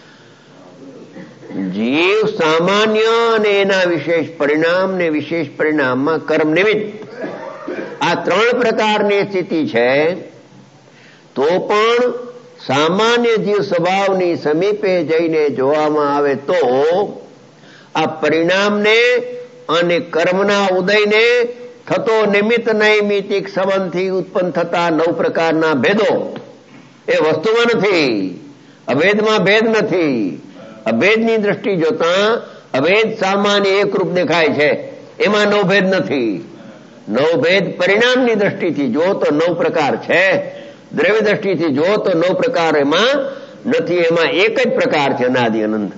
જીવ સામાન્ય અને એના વિશેષ પરિણામ ને વિશેષ પરિણામમાં કર્મ નિમિત્ત, આ ત્રણ પ્રકારની સ્થિતિ છે. તો પણ સામાન્ય જીવ સ્વભાવની સમીપે જઈને જોવામાં આવે તો આ પરિણામને અને કર્મના ઉદયને થતો નિમિત્ત નૈમિતિક સંબંધથી ઉત્પન્ન થતા નવ પ્રકારના ભેદો એ વસ્તુમાં નથી, અભેદમાં ભેદ નથી. અભેદની દ્રષ્ટિ જોતા અભેદ સામાન્ય એકરૂપ દેખાય છે, એમાં નવ ભેદ નથી. નવ ભેદ પરિણામની દ્રષ્ટિથી જો તો નવ પ્રકાર છે, દ્રવ્ય દ્રષ્ટિથી જો તો નવ પ્રકાર એમાં નથી. એમાં એક જ પ્રકાર છે, અનાદિ અનંત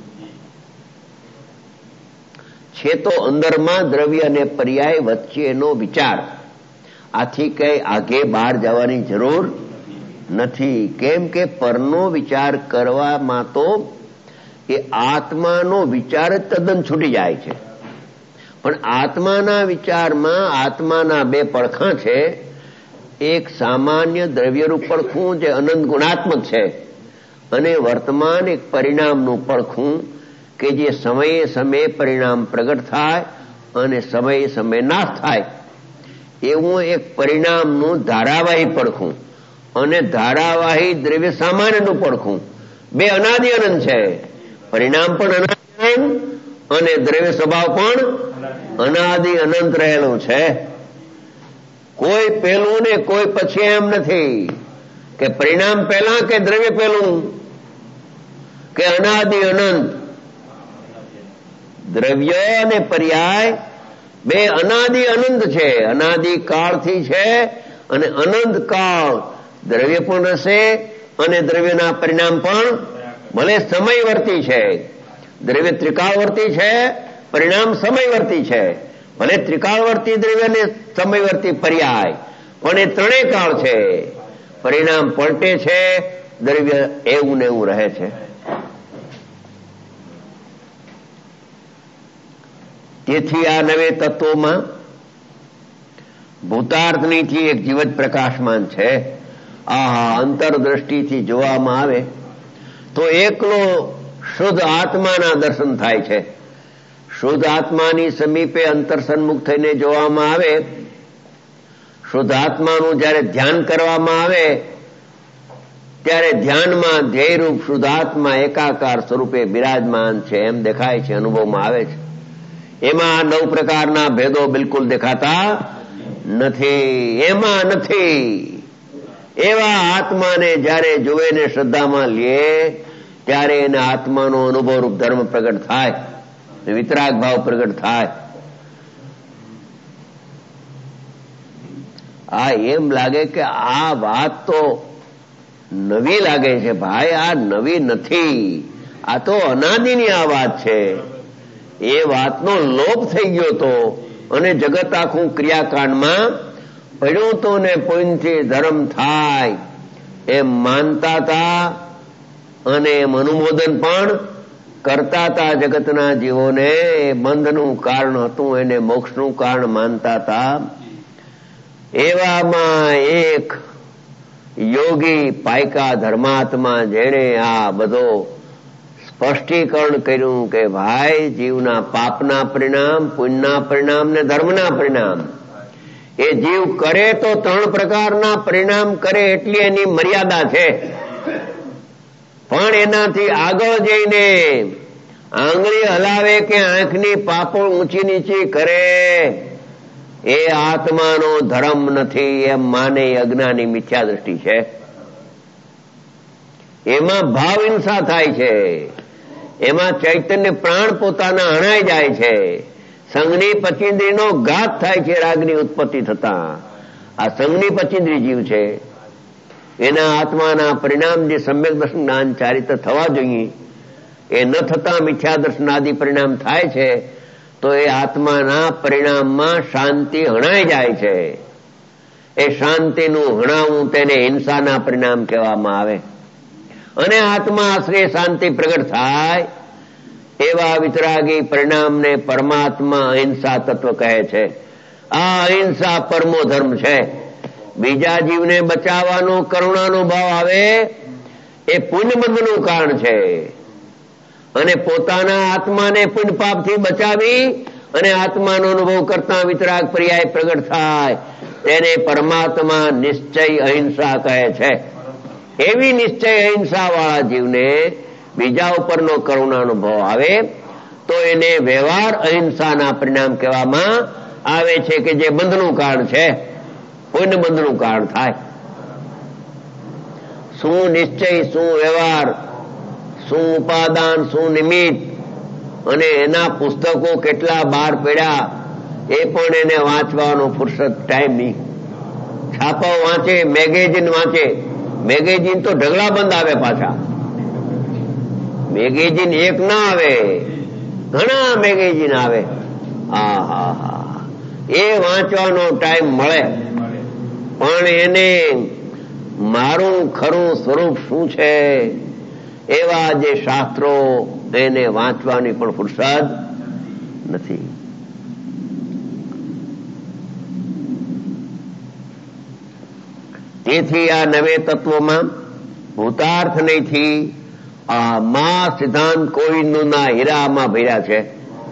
છે. તો અંદરમાં દ્રવ્ય અને પર્યાય વચ્ચેનો વિચાર, આથી કઈ આગે બહાર જવાની જરૂર નથી. કેમ કે પરનો વિચાર કરવામાં તો એ આત્માનો વિચાર જ તદ્દન છૂટી જાય છે. પણ આત્માના વિચારમાં આત્માના બે પડખાં છે. એક સામાન્ય દ્રવ્યરૂપ પડખું જે અનંત ગુણાત્મક છે, અને વર્તમાન એક પરિણામનું પડખું કે જે સમયે સમયે પરિણામ પ્રગટ થાય અને સમયે સમયે નાશ થાય. એવું એક પરિણામનું ધારાવાહી પડખું અને ધારાવાહી દ્રવ્ય સામાન્યનું પડખું બે અનાદિ અનંત છે. પરિણામ પણ અનાદિ અનંત અને દ્રવ્ય સ્વભાવ પણ અનાદિ અનંત રહેલું છે. કોઈ પહેલું ને કોઈ પછી એમ નથી કે પરિણામ પહેલા કે દ્રવ્ય પહેલું કે અનાદિ અનંત. દ્રવ્ય અને પર્યાય બે અનાદિ અનંત છે, અનાદિ કાળથી છે અને અનંત કાળ દ્રવ્ય પણ રહેશે અને દ્રવ્યના પરિણામ પણ ભલે સમયવર્તી છે. દ્રવ્ય ત્રિકાળવર્તી છે, પરિણામ સમયવર્તી છે. ભલે ત્રિકાળવર્તી દ્રવ્ય ને સમયવર્તી પર્યાય, પણ એ ત્રણેય કાળ છે. પરિણામ પલટે છે, દ્રવ્ય એવું ને એવું રહે છે. તેથી આ નવે તત્વોમાં ભૂતાર્થનીથી એક જીવત પ્રકાશમાન છે. આ અંતરદ્રષ્ટિથી જોવામાં આવે તો એકલો શુદ્ધ આત્માના દર્શન થાય છે. શુદ્ધ આત્માની સમીપે અંતર સન્મુખ થઈને જોવામાં આવે, શુદ્ધ આત્માનું જ્યારે ધ્યાન કરવામાં આવે ત્યારે ધ્યાનમાં ધ્યેયરૂપ શુદ્ધ આત્મા એકાકાર સ્વરૂપે બિરાજમાન છે એમ દેખાય છે, અનુભવમાં આવે છે. એમાં નવ પ્રકારના ભેદો બિલકુલ દેખાતા નથી. એમાં નથી. એવા આત્માને જ્યારે જોવે ને શ્રદ્ધામાં લે ત્યારે એના આત્માનો અનુભવરૂપ ધર્મ પ્રગટ થાય, વિતરાગ ભાવ પ્રગટ થાય. આ એમ લાગે કે આ વાત તો નવી લાગે છે. ભાઈ, આ નવી નથી, આ તો અનાદિની આ વાત છે. એ વાતનો લોપ થઈ ગયો તો અને જગત આખું ક્રિયાકાંડમાં પડ્યું તો ને પુણ્યથી ધર્મ થાય એમ માનતા હતા અને એમ અનુમોદન પણ કરતા હતા. જગતના જીવોને એ બંધનું કારણ હતું, એને મોક્ષનું કારણ માનતા હતા. એવામાં એક યોગી પાયકા ધર્માત્મા જેણે આ બધો સ્પષ્ટીકરણ કર્યું કે ભાઈ, જીવના પાપના પરિણામ, પુણ્યના પરિણામ ને ધર્મના પરિણામ એ જીવ કરે તો ત્રણ પ્રકારના પરિણામ કરે એટલી એની મર્યાદા છે. પણ એનાથી આગળ જઈને આંગળી હલાવે કે આંખની પાપો ઊંચી નીચી કરે એ આત્માનો ધર્મ નથી એમ માને અજ્ઞાની મિથ્યા દ્રષ્ટિ છે. એમાં ભાવ હિંસા થાય છે, એમાં ચૈતન્ય પ્રાણ પોતાના હણાઈ જાય છે, સંઘની પચિંદ્રીનો ઘાત થાય છે રાગની ઉત્પત્તિ થતા. આ સંઘની પચિંદ્રી જીવ છે, એના આત્માના પરિણામ જે સમ્યક દર્શન જ્ઞાન ચારિત્ર થવા જોઈએ એ ન થતા મિથ્યા દર્શન આદિ પરિણામ થાય છે. તો એ આત્માના પરિણામમાં શાંતિ હણાઈ જાય છે. એ શાંતિનું હણાવું તેને હિંસાના પરિણામ કહેવામાં આવે. અને આત્મા આશ્રય શાંતિ પ્રગટ થાય એવા વિતરાગી પરિણામને પરમાત્મા અહિંસા તત્વ કહે છે. આ અહિંસા પરમો ધર્મ છે. બીજા જીવને બચાવવાનો કરુણાનો ભાવ આવે એ પુણ્યબંધનું કારણ છે. અને પોતાના આત્માને પુણ્ય પાપથી બચાવી અને આત્માનો અનુભવ કરતા વિતરાગ પર્યાય પ્રગટ થાય તેને પરમાત્મા નિશ્ચય અહિંસા કહે છે. એવી નિશ્ચય અહિંસા વાળા જીવને બીજા ઉપરનો કરુણાનો ભાવ આવે તો એને વ્યવહાર અહિંસાના પરિણામ કહેવામાં આવે છે કે જે બંધનું કારણ છે, પુણ્ય બંધનું કારણ થાય. શું નિશ્ચય, શું વ્યવહાર, શું ઉપાદાન, શું નિમિત્ત અને એના પુસ્તકો કેટલા બહાર પડ્યા એ પણ એને વાંચવાનો ફુરસદ ટાઈમ નહીં. છાપાઓ વાંચે, મેગેઝિન વાંચે. મેગેઝિન તો ઢગલા બંધ આવે પાછા. મેગેઝિન એક ના આવે, ઘણા મેગેઝિન આવે. હા હા હા એ વાંચવાનો ટાઈમ મળે પણ એને મારું ખરું સ્વરૂપ શું છે એવા જે શાસ્ત્રો એને વાંચવાની પણ ફુરસદ નથી. તેથી આ નવે તત્વોમાં ભૂતાર્થ નહીંથી આ મા સિદ્ધાંત કોહિનૂરના હીરામાં ભર્યા છે.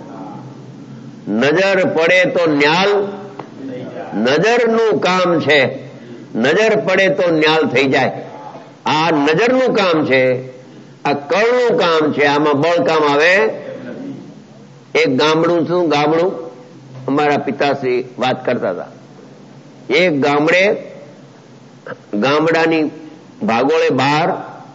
નજર પડે તો ન્યાલ, નજરનું કામ છે. નજર પડે તો ન્યાલ થઈ જાય. આ નજરનું કામ છે, આ કળનું કામ છે. આમાં બળ કામ આવે. એક ગામડું શું ગામડું અમારા પિતાશ્રી વાત કરતા હતા. એક ગામડે ગામડાની ભાગોળે બહાર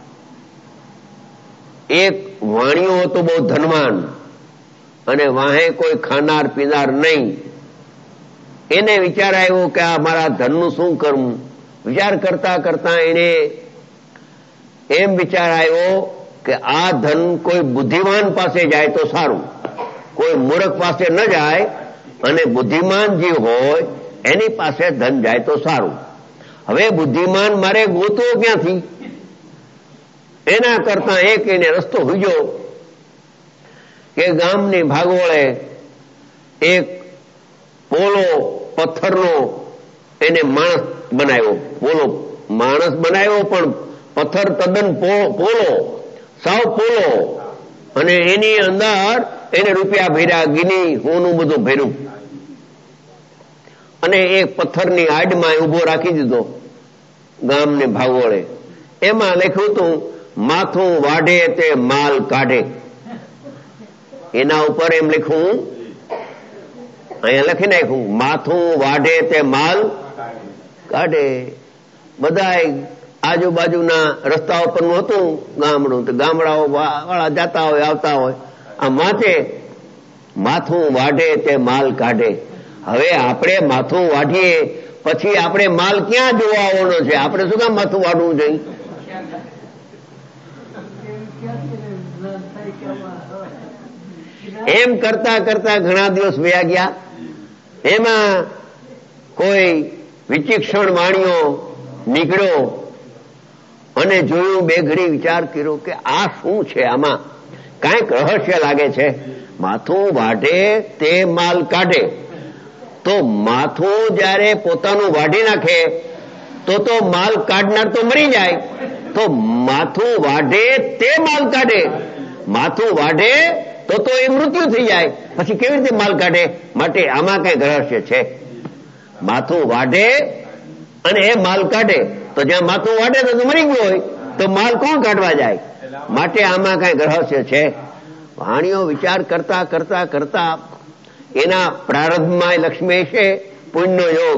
એક વાણિયો હતો બહુ ધનવાન અને વાહે કોઈ ખાનાર પીનાર નહીં. એને વિચાર આવ્યો કે આ મારા ધનનું શું કરવું. વિચાર કરતા કરતા એને એમ વિચાર આવ્યો કે આ ધન કોઈ બુદ્ધિમાન પાસે જાય તો સારું, કોઈ મૂર્ખ પાસે ન જાય અને બુદ્ધિમાન જે હોય એની પાસે ધન જાય તો સારું. હવે બુદ્ધિમાન મારે ગોતવો ક્યાંથી? એના કરતા એક એને રસ્તો હુજ્યો કે ગામની ભાગોળે એક પોલો પથ્થરનો એને માણસ બનાવ્યો. પોલો માણસ બનાવ્યો પણ પથ્થર તદ્દન પોલો, સાવ પોલો, અને એની અંદર એને રૂપિયા ભર્યા, ગીની હોનું બધું ભર્યું, અને એક પથ્થરની આડમાં ઉભો રાખી દીધો ગામને ભાગોળે. એમાં લખ્યું હતું માથું વાઢે તે માલ કાઢે. એના ઉપર એમ લખ્યું, અહીંયા લખી નાખ્યું માથું વાઢે તે માલ કાઢે. બધા આજુબાજુના રસ્તા ઉપરનું હતું ગામડું, તો ગામડાઓ વાળા જતા હોય આવતા હોય, આ માથે માથું વાઢે તે માલ કાઢે. હવે આપણે માથું વાઢીએ પછી આપણે માલ ક્યાં જોવા આવવાનો છે? આપણે શું કામ માથું વાઢવું જોઈએ? એમ કરતા કરતા ઘણા દિવસ વયા ગયા. એમાં કોઈ વિચિક્ષણ વાણીઓ નીકળ્યો અને જોયું, બે ઘડી વિચાર કર્યો કે આ શું છે, આમાં કાંઈક રહસ્ય લાગે છે. માથું વાઢે તે માલ કાઢે, તો માથું જયારે પોતાનું વાઢી નાખે તો તો માલ કાઢનાર તો મરી જાય, તો માથું વાઢે તે માલ કાઢે, માથું વાઢે તો તો એ મૃત્યુ થઈ જાય, પછી કેવી રીતે માલ કાઢે? માટે આમાં કઈ રહસ્ય છે. માથું વાઢે અને એ માલ કાઢે, તો જ્યાં માથું વાઢે તો મરી ગયું હોય તો માલ કોણ કાઢવા જાય? માટે આમાં કઈ રહસ્ય છે. વાણીઓ વિચાર કરતા કરતા કરતા એના પ્રારબ્ધમાં લક્ષ્મી છે પુણ્યનો યોગ,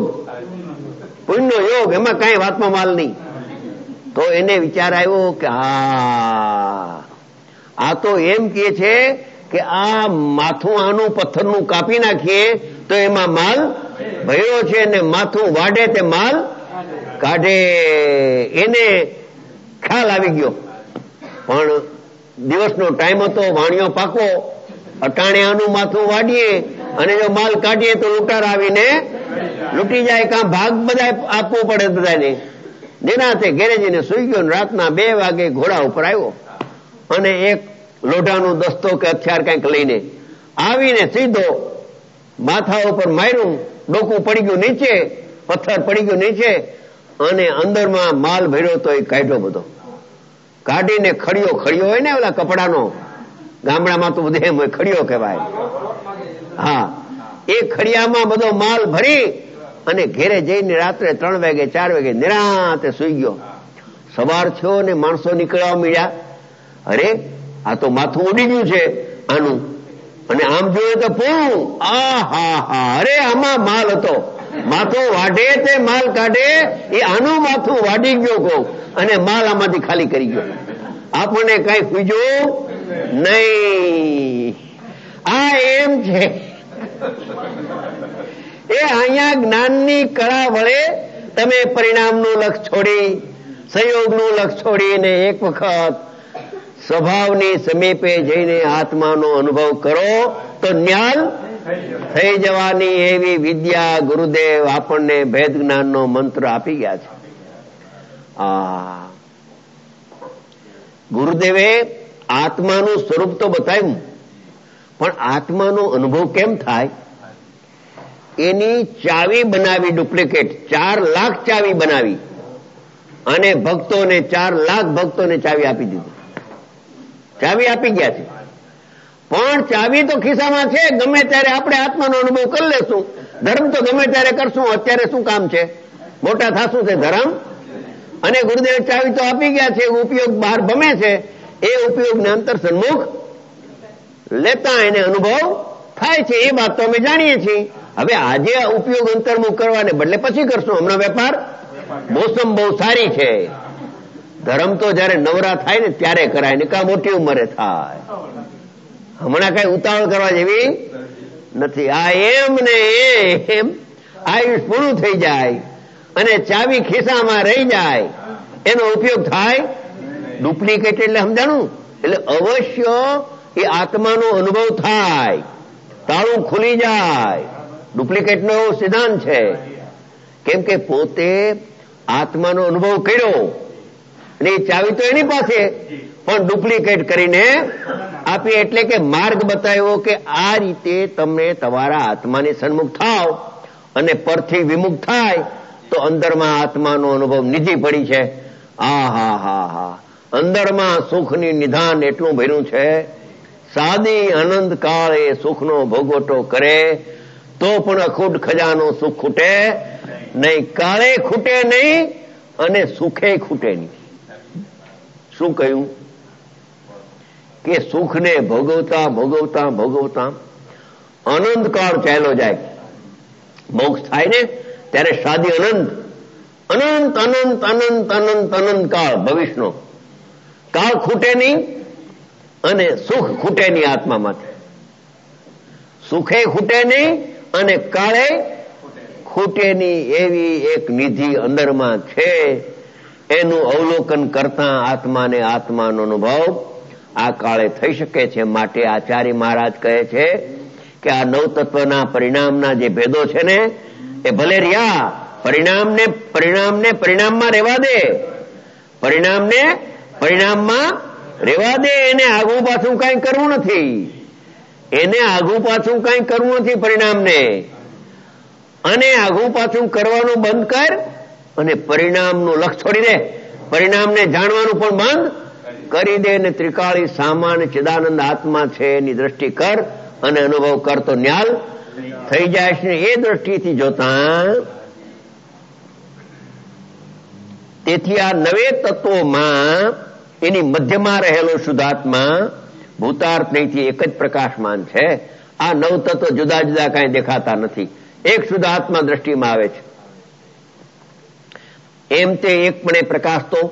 પુણ્યનો યોગ, એમાં કઈ વાતમાં માલ નહીં. તો એને વિચાર આવ્યો કે હા, આ તો એમ કે છે કે આ માથું આનું પથ્થરનું કાપી નાખીએ તો એમાં માલ ભર્યો છે, ને માથું વાઢે તે માલ કાઢે. એને ખ્યાલ આવી ગયો, પણ દિવસનો ટાઈમ હતો, વાણીઓ પાકો, અટાણે આનું માથું વાઢીએ અને જો માલ કાઢીએ તો લૂંટાર આવીને લૂંટી જાય, કાં ભાગ બધા આપવો પડે બધાને. નિરાંતે ઘેરે જઈને સુઈ ગયો. રાતના બે વાગે ઘોડા ઉપર આવ્યો અને એક લોઢાનું દસ્તો કે હથિયાર કંઈક લઈને આવીને સીધો માથા ઉપર માર્યું, ડોકું પડી ગયું નીચે, પથ્થર પડી ગયું નીચે, અને અંદરમાં માલ ભર્યો તો એ કાઢ્યો બધો. કાઢીને ખડિયો, ખડિયો હોય ને ઓલા કપડાનો, ગામડામાં તો બધે એમ હોય, ખડિયો કહેવાય. હા, એ ખડિયામાં બધો માલ ભરી અને ઘેરે જઈને રાત્રે ત્રણ વાગે ચાર વાગે નિરાંતે સુઈ ગયો. સવાર થયો ને માણસો નીકળવા મળ્યા. અરે, આ તો માથું ઉડી ગયું છે આનું, અને આમ જોઈએ તો પૂરું, આ હા હા, અરે આમાં માલ હતો. માથું વાઢે તે માલ કાઢે, એ આનું માથું વાઢી ગયો કહું, અને માલ આમાંથી ખાલી કરી ગયો. આપણને કઈ પૂછ્યું નહીં. આ એમ છે, એ અહીંયા જ્ઞાનની કળા વડે તમે પરિણામનું લક્ષ છોડી, સંયોગનું લક્ષ છોડીને એક વખત સ્વભાવની સમીપે જઈને આત્માનો અનુભવ કરો તો જ્ઞાન થઈ જવાની એવી વિદ્યા ગુરુદેવ આપણને ભેદ જ્ઞાનનો મંત્ર આપી ગયા છે. આ ગુરુદેવે આત્માનું સ્વરૂપ તો બતાવ્યું, પણ આત્માનો અનુભવ કેમ થાય એની ચાવી બનાવી, ડુપ્લિકેટ ચાર લાખ ચાવી બનાવી અને ભક્તોને, ચાર લાખ ભક્તોને ચાવી આપી દીધી. ચાવી આપી ગયા છે, પણ ચાવી તો ખિસ્સામાં છે. ગમે ત્યારે આપણે આત્માનો અનુભવ કરી લેશું. ધર્મ તો ગમે ત્યારે કરશું. અત્યારે શું કામ છે? મોટા થાશું છે ધર્મ. અને ગુરુદેવ ચાવી તો આપી ગયા છે, ઉપયોગ બહાર ભમે છે. એ ઉપયોગને અંતર સન્મુખ લેતા એને અનુભવ થાય છે. એ વાત તો અમે જાણીએ છીએ. હવે આજે ઉપયોગ અંતર્મુખ કરવાને બદલે પછી કરશું. હમણાં વેપાર મોસમ બહુ સારી છે. ધર્મ તો જયારે નવરા થાય ને ત્યારે કરાય, ને કા મોટી ઉંમરે થાય. હમણાં કઈ ઉતાવળ કરવા જેવી નથી. આ એમ ને એમ આયુષ પૂરું થઈ જાય અને ચાવી ખિસ્સામાં રહી જાય, એનો ઉપયોગ થાય ડુપ્લિકેટ એટલે સમજાણું? એટલે અવશ્ય એ આત્માનો અનુભવ થાય, તાળું ખુલી જાય. ડુપ્લિકેટનો એવો સિદ્ધાંત છે. કેમ કે પોતે આત્માનો અનુભવ કર્યો અને એ ચાવી તો એની પાસે, પણ ડુપ્લિકેટ કરીને આપી. એટલે કે માર્ગ બતાવ્યો કે આ રીતે તમે તમારા આત્માની સન્મુખ થાવ અને પરથી વિમુખ થાય તો અંદરમાં આત્માનો અનુભવ નિધિ પડી છે. આ હા હા હા અંદરમાં સુખની નિધાન એટલું ભર્યું છે, સાદી અનંત કાળ એ સુખનો ભોગવટો કરે તો પણ અખૂટ ખજાનો સુખ ખૂટે નહીં, કાળે ખૂટે નહીં અને સુખે ખૂટે નહીં. શું કહ્યું? કે સુખને ભોગવતા ભોગવતા ભોગવતા અનંત કાળ ચાલ્યો જાય. મોક્ષ થાય ને ત્યારે સાદી અનંત અનંત અનંત અનંત અનંત અનંત કાળ ભવિષ્યનો કાળ ખૂટે નહીં અને સુખ ખૂટે નહીં આત્મામાંથી. સુખે ખૂટે નહીં અને કાળે ખૂટે નહીં એવી એક નિધિ અંદરમાં છે. એનું અવલોકન કરતા આત્માને આત્માનો અનુભવ આ કાળે થઈ શકે છે. માટે આચાર્ય મહારાજ કહે છે કે આ નવતત્વના પરિણામના જે ભેદો છે ને એ ભલે રહ્યા, પરિણામને પરિણામને પરિણામમાં રહેવા દે, પરિણામને પરિણામમાં રહેવા દે. એને આગું પાછું કઈ કરવું નથી, એને આગું પાછું કઈ કરવું નથી પરિણામને. અને આગું પાછું કરવાનું બંધ કર અને પરિણામનું લક્ષ છોડી દે, પરિણામને જાણવાનું પણ બંધ કરી દે ને ત્રિકાળી સામાન ચિદાનંદ આત્મા છે એની દ્રષ્ટિ કર અને અનુભવ કર તો ન્યાલ થઈ જાય છે. એ દ્રષ્ટિથી જોતા તેથી આ નવે તત્વોમાં એની મધ્યમાં રહેલો શુદ્ધાત્મા ભૂતાર્થ નહીંથી એક જ પ્રકાશમાન છે. આ નવ તત્વ જુદા જુદા કાંઈ દેખાતા નથી, એક શુદ્ધાત્મા દ્રષ્ટિમાં આવે છે. એમ તે એકપણે પ્રકાશ તો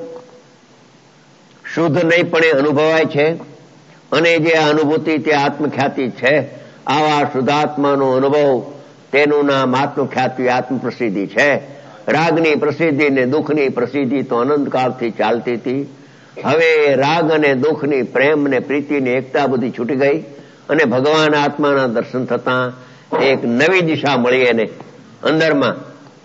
શુદ્ધ નહીંપણે અનુભવાય છે અને જે અનુભૂતિ તે આત્મખ્યાતિ છે. આવા શુદ્ધાત્માનો અનુભવ તેનું નામ આત્મખ્યાતિ આત્મ પ્રસિદ્ધિ છે. રાગની પ્રસિદ્ધિ ને દુઃખની પ્રસિદ્ધિ તો અનંતકાળથી ચાલતી હતી. હવે રાગ અને દુઃખની પ્રેમ ને પ્રીતિની એકતા બધી છૂટી ગઈ અને ભગવાન આત્માના દર્શન થતા એક નવી દિશા મળી એને અંદરમાં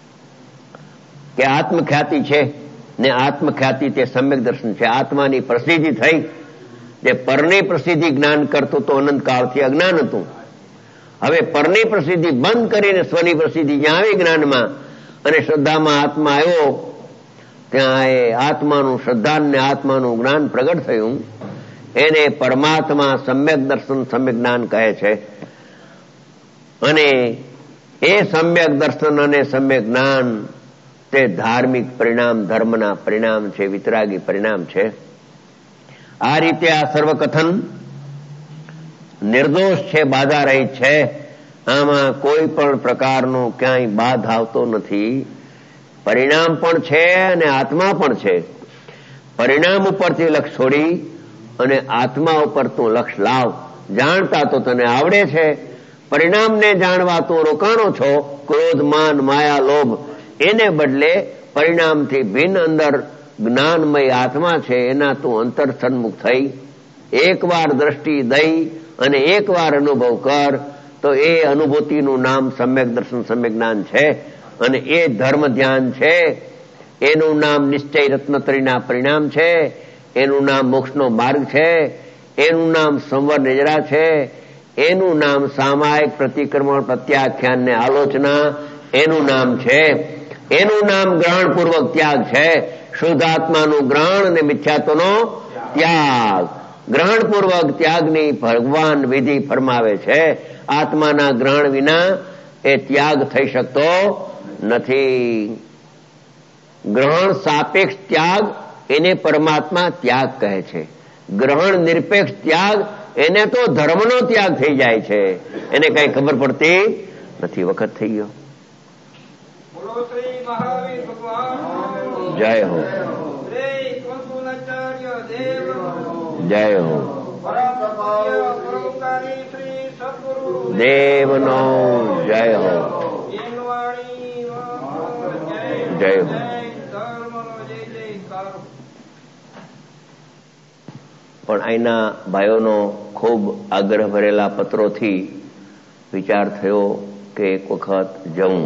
કે આત્મખ્યાતિ છે ને આત્મખ્યાતિ તે સમ્યક દર્શન છે. આત્માની પ્રસિદ્ધિ થઈ. જે પરની પ્રસિદ્ધિ જ્ઞાન કરતું તો અનંતકાળથી અજ્ઞાન હતું. હવે પરની પ્રસિદ્ધિ બંધ કરીને સ્વની પ્રસિદ્ધિ જ્યાં આવી જ્ઞાનમાં અને શ્રદ્ધામાં આત્મા આવ્યો ત્યાં એ આત્માનું શ્રદ્ધા ને આત્માનું જ્ઞાન પ્રગટ થયું. એને પરમાત્મા સમ્યક દર્શન સમ્યક જ્ઞાન કહે છે. અને એ સમ્યક દર્શન અને સમ્યક જ્ઞાન તે ધાર્મિક પરિણામ, ધર્મના પરિણામ છે, વિતરાગી પરિણામ છે. આ રીતે આ સર્વકથન નિર્દોષ છે, બાધા રહિત છે. આમાં કોઈ પણ પ્રકારનો ક્યાંય બાધ આવતો નથી. પરિણામ પણ છે અને આત્મા પણ છે. પરિણામ ઉપરથી લક્ષ છોડી અને આત્મા ઉપર તું લક્ષ લાવ. જાણતા તો તને આવડે છે, પરિણામને જાણવા તું રોકાણો છો. ક્રોધ, માન, માયા, લોભ એને બદલે પરિણામથી ભિન્ન અંદર જ્ઞાનમય આત્મા છે એના તું અંતર સન્મુખ થઈ એકવાર દ્રષ્ટિ દઈ અને એકવાર અનુભવ કર તો એ અનુભૂતિનું નામ સમ્યક દર્શન સમ્યક જ્ઞાન છે. અને એ ધર્મ ધ્યાન છે. એનું નામ નિશ્ચય રત્નત્રીના પરિણામ છે. એનું નામ મોક્ષનો માર્ગ છે. એનું નામ સંવર નિજરા છે. એનું નામ સામાયિક પ્રતિક્રમણ પ્રત્યાખ્યાન ને આલોચના એનું નામ છે. એનું નામ ગ્રહણપૂર્વક ત્યાગ છે. શુદ્ધાત્માનું ગ્રહણ અને મિથ્યાત્વનો ત્યાગ. ગ્રહણપૂર્વક ત્યાગની ભગવાન વિધિ ફરમાવે છે. આત્માના ગ્રહણ વિના એ ત્યાગ થઈ શકતો નથી. ગ્રહણ સાપેક્ષ ત્યાગ એને પરમાત્મા ત્યાગ કહે છે. ગ્રહણ નિરપેક્ષ ત્યાગ એને તો ધર્મનો ત્યાગ થઈ જાય છે. એને કઈ ખબર પડતી નથી. વખત થઈ ગયો. જય હો, જય હો. દેવનો જય હો, જય હો. પણ અહીંના ભાઈઓનો ખૂબ આગ્રહ ભરેલા પત્રોથી વિચાર થયો કે એક વખત જવું.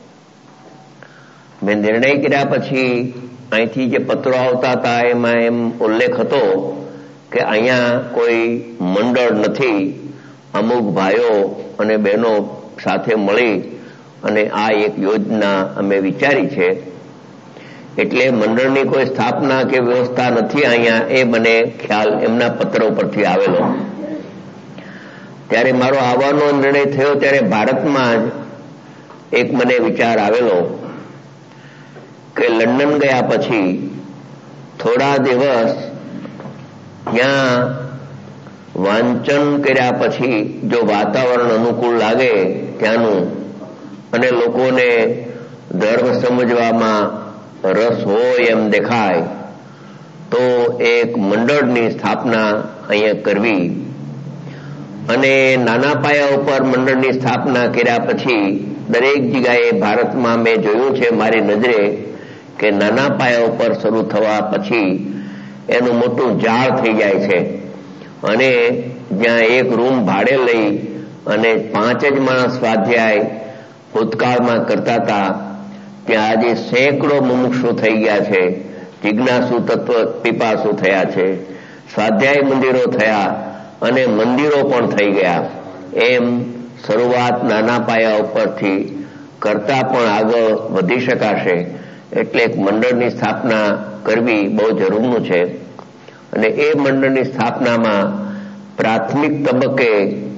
મેં નિર્ણય કર્યા પછી અહીંથી જે પત્રો આવતા હતા એમાં એમ ઉલ્લેખ હતો કે અહીંયા કોઈ મંડળ નથી, અમુક ભાઈઓ અને બહેનો સાથે મળી અને આ એક યોજના અમે વિચારી છે, એટલે મંડળની કોઈ સ્થાપના કે વ્યવસ્થા નથી અહીંયા, એ મને ખ્યાલ એમના પત્રો પરથી આવેલો. ત્યારે મારો આવવાનો નિર્ણય થયો ત્યારે ભારતમાં જ એક મને વિચાર આવેલો કે લંડન ગયા પછી થોડા દિવસ ત્યાં વાંચન કર્યા પછી જો વાતાવરણ અનુકૂળ લાગે ત્યાંનું અને લોકોને ધર્મ સમજવામાં રસ હોય એમ દેખાય તો એક મંડળની સ્થાપના અહીંયા કરવી. અને નાના પાયા ઉપર મંડળની સ્થાપના કર્યા પછી દરેક જગ્યાએ ભારતમાં મેં જોયું છે મારી નજરે કે નાના પાયા ઉપર શરૂ થવા પછી એનું મોટું જાળ થઈ જાય છે અને જ્યાં એક રૂમ ભાડે લઈ અને પાંચ જ માણસ સ્વાધ્યાય ભૂતકાળમાં કરતા હતા ત્યાં આજે સેંકડો મુમુક્ષુ થઈ ગયા છે, જિજ્ઞાસુ તત્વ પીપાસુ થયા છે, સ્વાધ્યાય મંદિરો થયા અને મંદિરો પણ થઈ ગયા. એમ શરૂઆત નાના પાયા ઉપરથી કરતા પણ આગળ વધી શકાશે. એટલે એક મંડળની સ્થાપના કરવી બહુ જરૂરનું છે. અને એ મંડળની સ્થાપનામાં પ્રાથમિક તબક્કે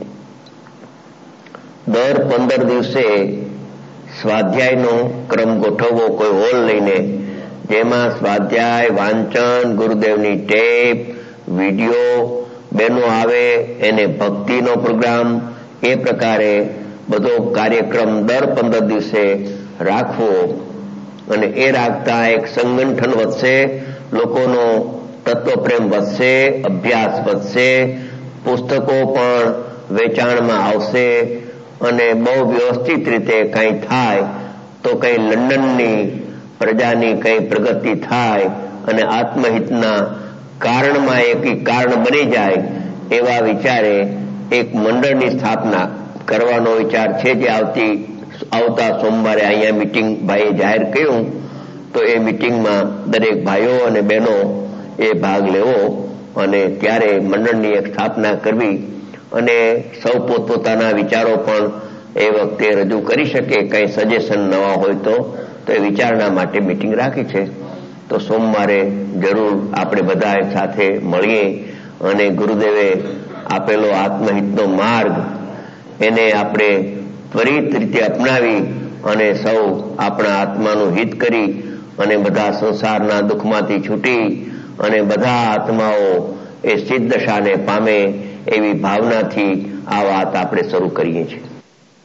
દર પંદર દિવસે સ્વાધ્યાયનો ક્રમ ગોઠવવો, કોઈ હોલ લઈને, જેમાં સ્વાધ્યાય, વાંચન, ગુરુદેવની ટેપ, વિડીયો, બહેનો આવે એને ભક્તિનો પ્રોગ્રામ, એ પ્રકારે બધો કાર્યક્રમ દર પંદર દિવસે રાખવો. અને એ રાખતા એક સંગઠન વધશે, લોકોનો તત્વપ્રેમ વધશે, અભ્યાસ વધશે, પુસ્તકો પણ વેચાણમાં આવશે અને બહુ વ્યવસ્થિત રીતે કંઈ થાય તો કંઈ લંડનની પ્રજાની કંઈ પ્રગતિ થાય અને આત્મહિતના કારણમાં એક કારણ બની જાય એવા વિચારે એક મંડળની સ્થાપના કરવાનો વિચાર છે, જે આવતી આવતા સોમવારે અહીંયા મિટિંગ ભાઈએ જાહેર કર્યું. તો એ મિટિંગમાં દરેક ભાઈઓ અને બહેનો એ ભાગ લેવો અને ત્યારે મંડળની એક સ્થાપના કરવી અને સૌ પોતપોતાના વિચારો પણ એ વખતે રજૂ કરી શકે. કંઈ સજેશન નવા હોય તો તો એ વિચારણા માટે મિટિંગ રાખી છે. તો સોમવારે જરૂર આપણે બધા સાથે મળીએ અને ગુરુદેવે આપેલો આત્મહિતનો માર્ગ એને આપણે ત્વરિત રીતે અપનાવી અને સૌ આપણા આત્માનું હિત કરી અને બધા સંસારના દુઃખમાંથી છૂટી અને બધા આત્માઓ એ સિદ્ધ દશાને પામે એવી ભાવનાથી આ વાત આપણે શરૂ કરીએ છીએ.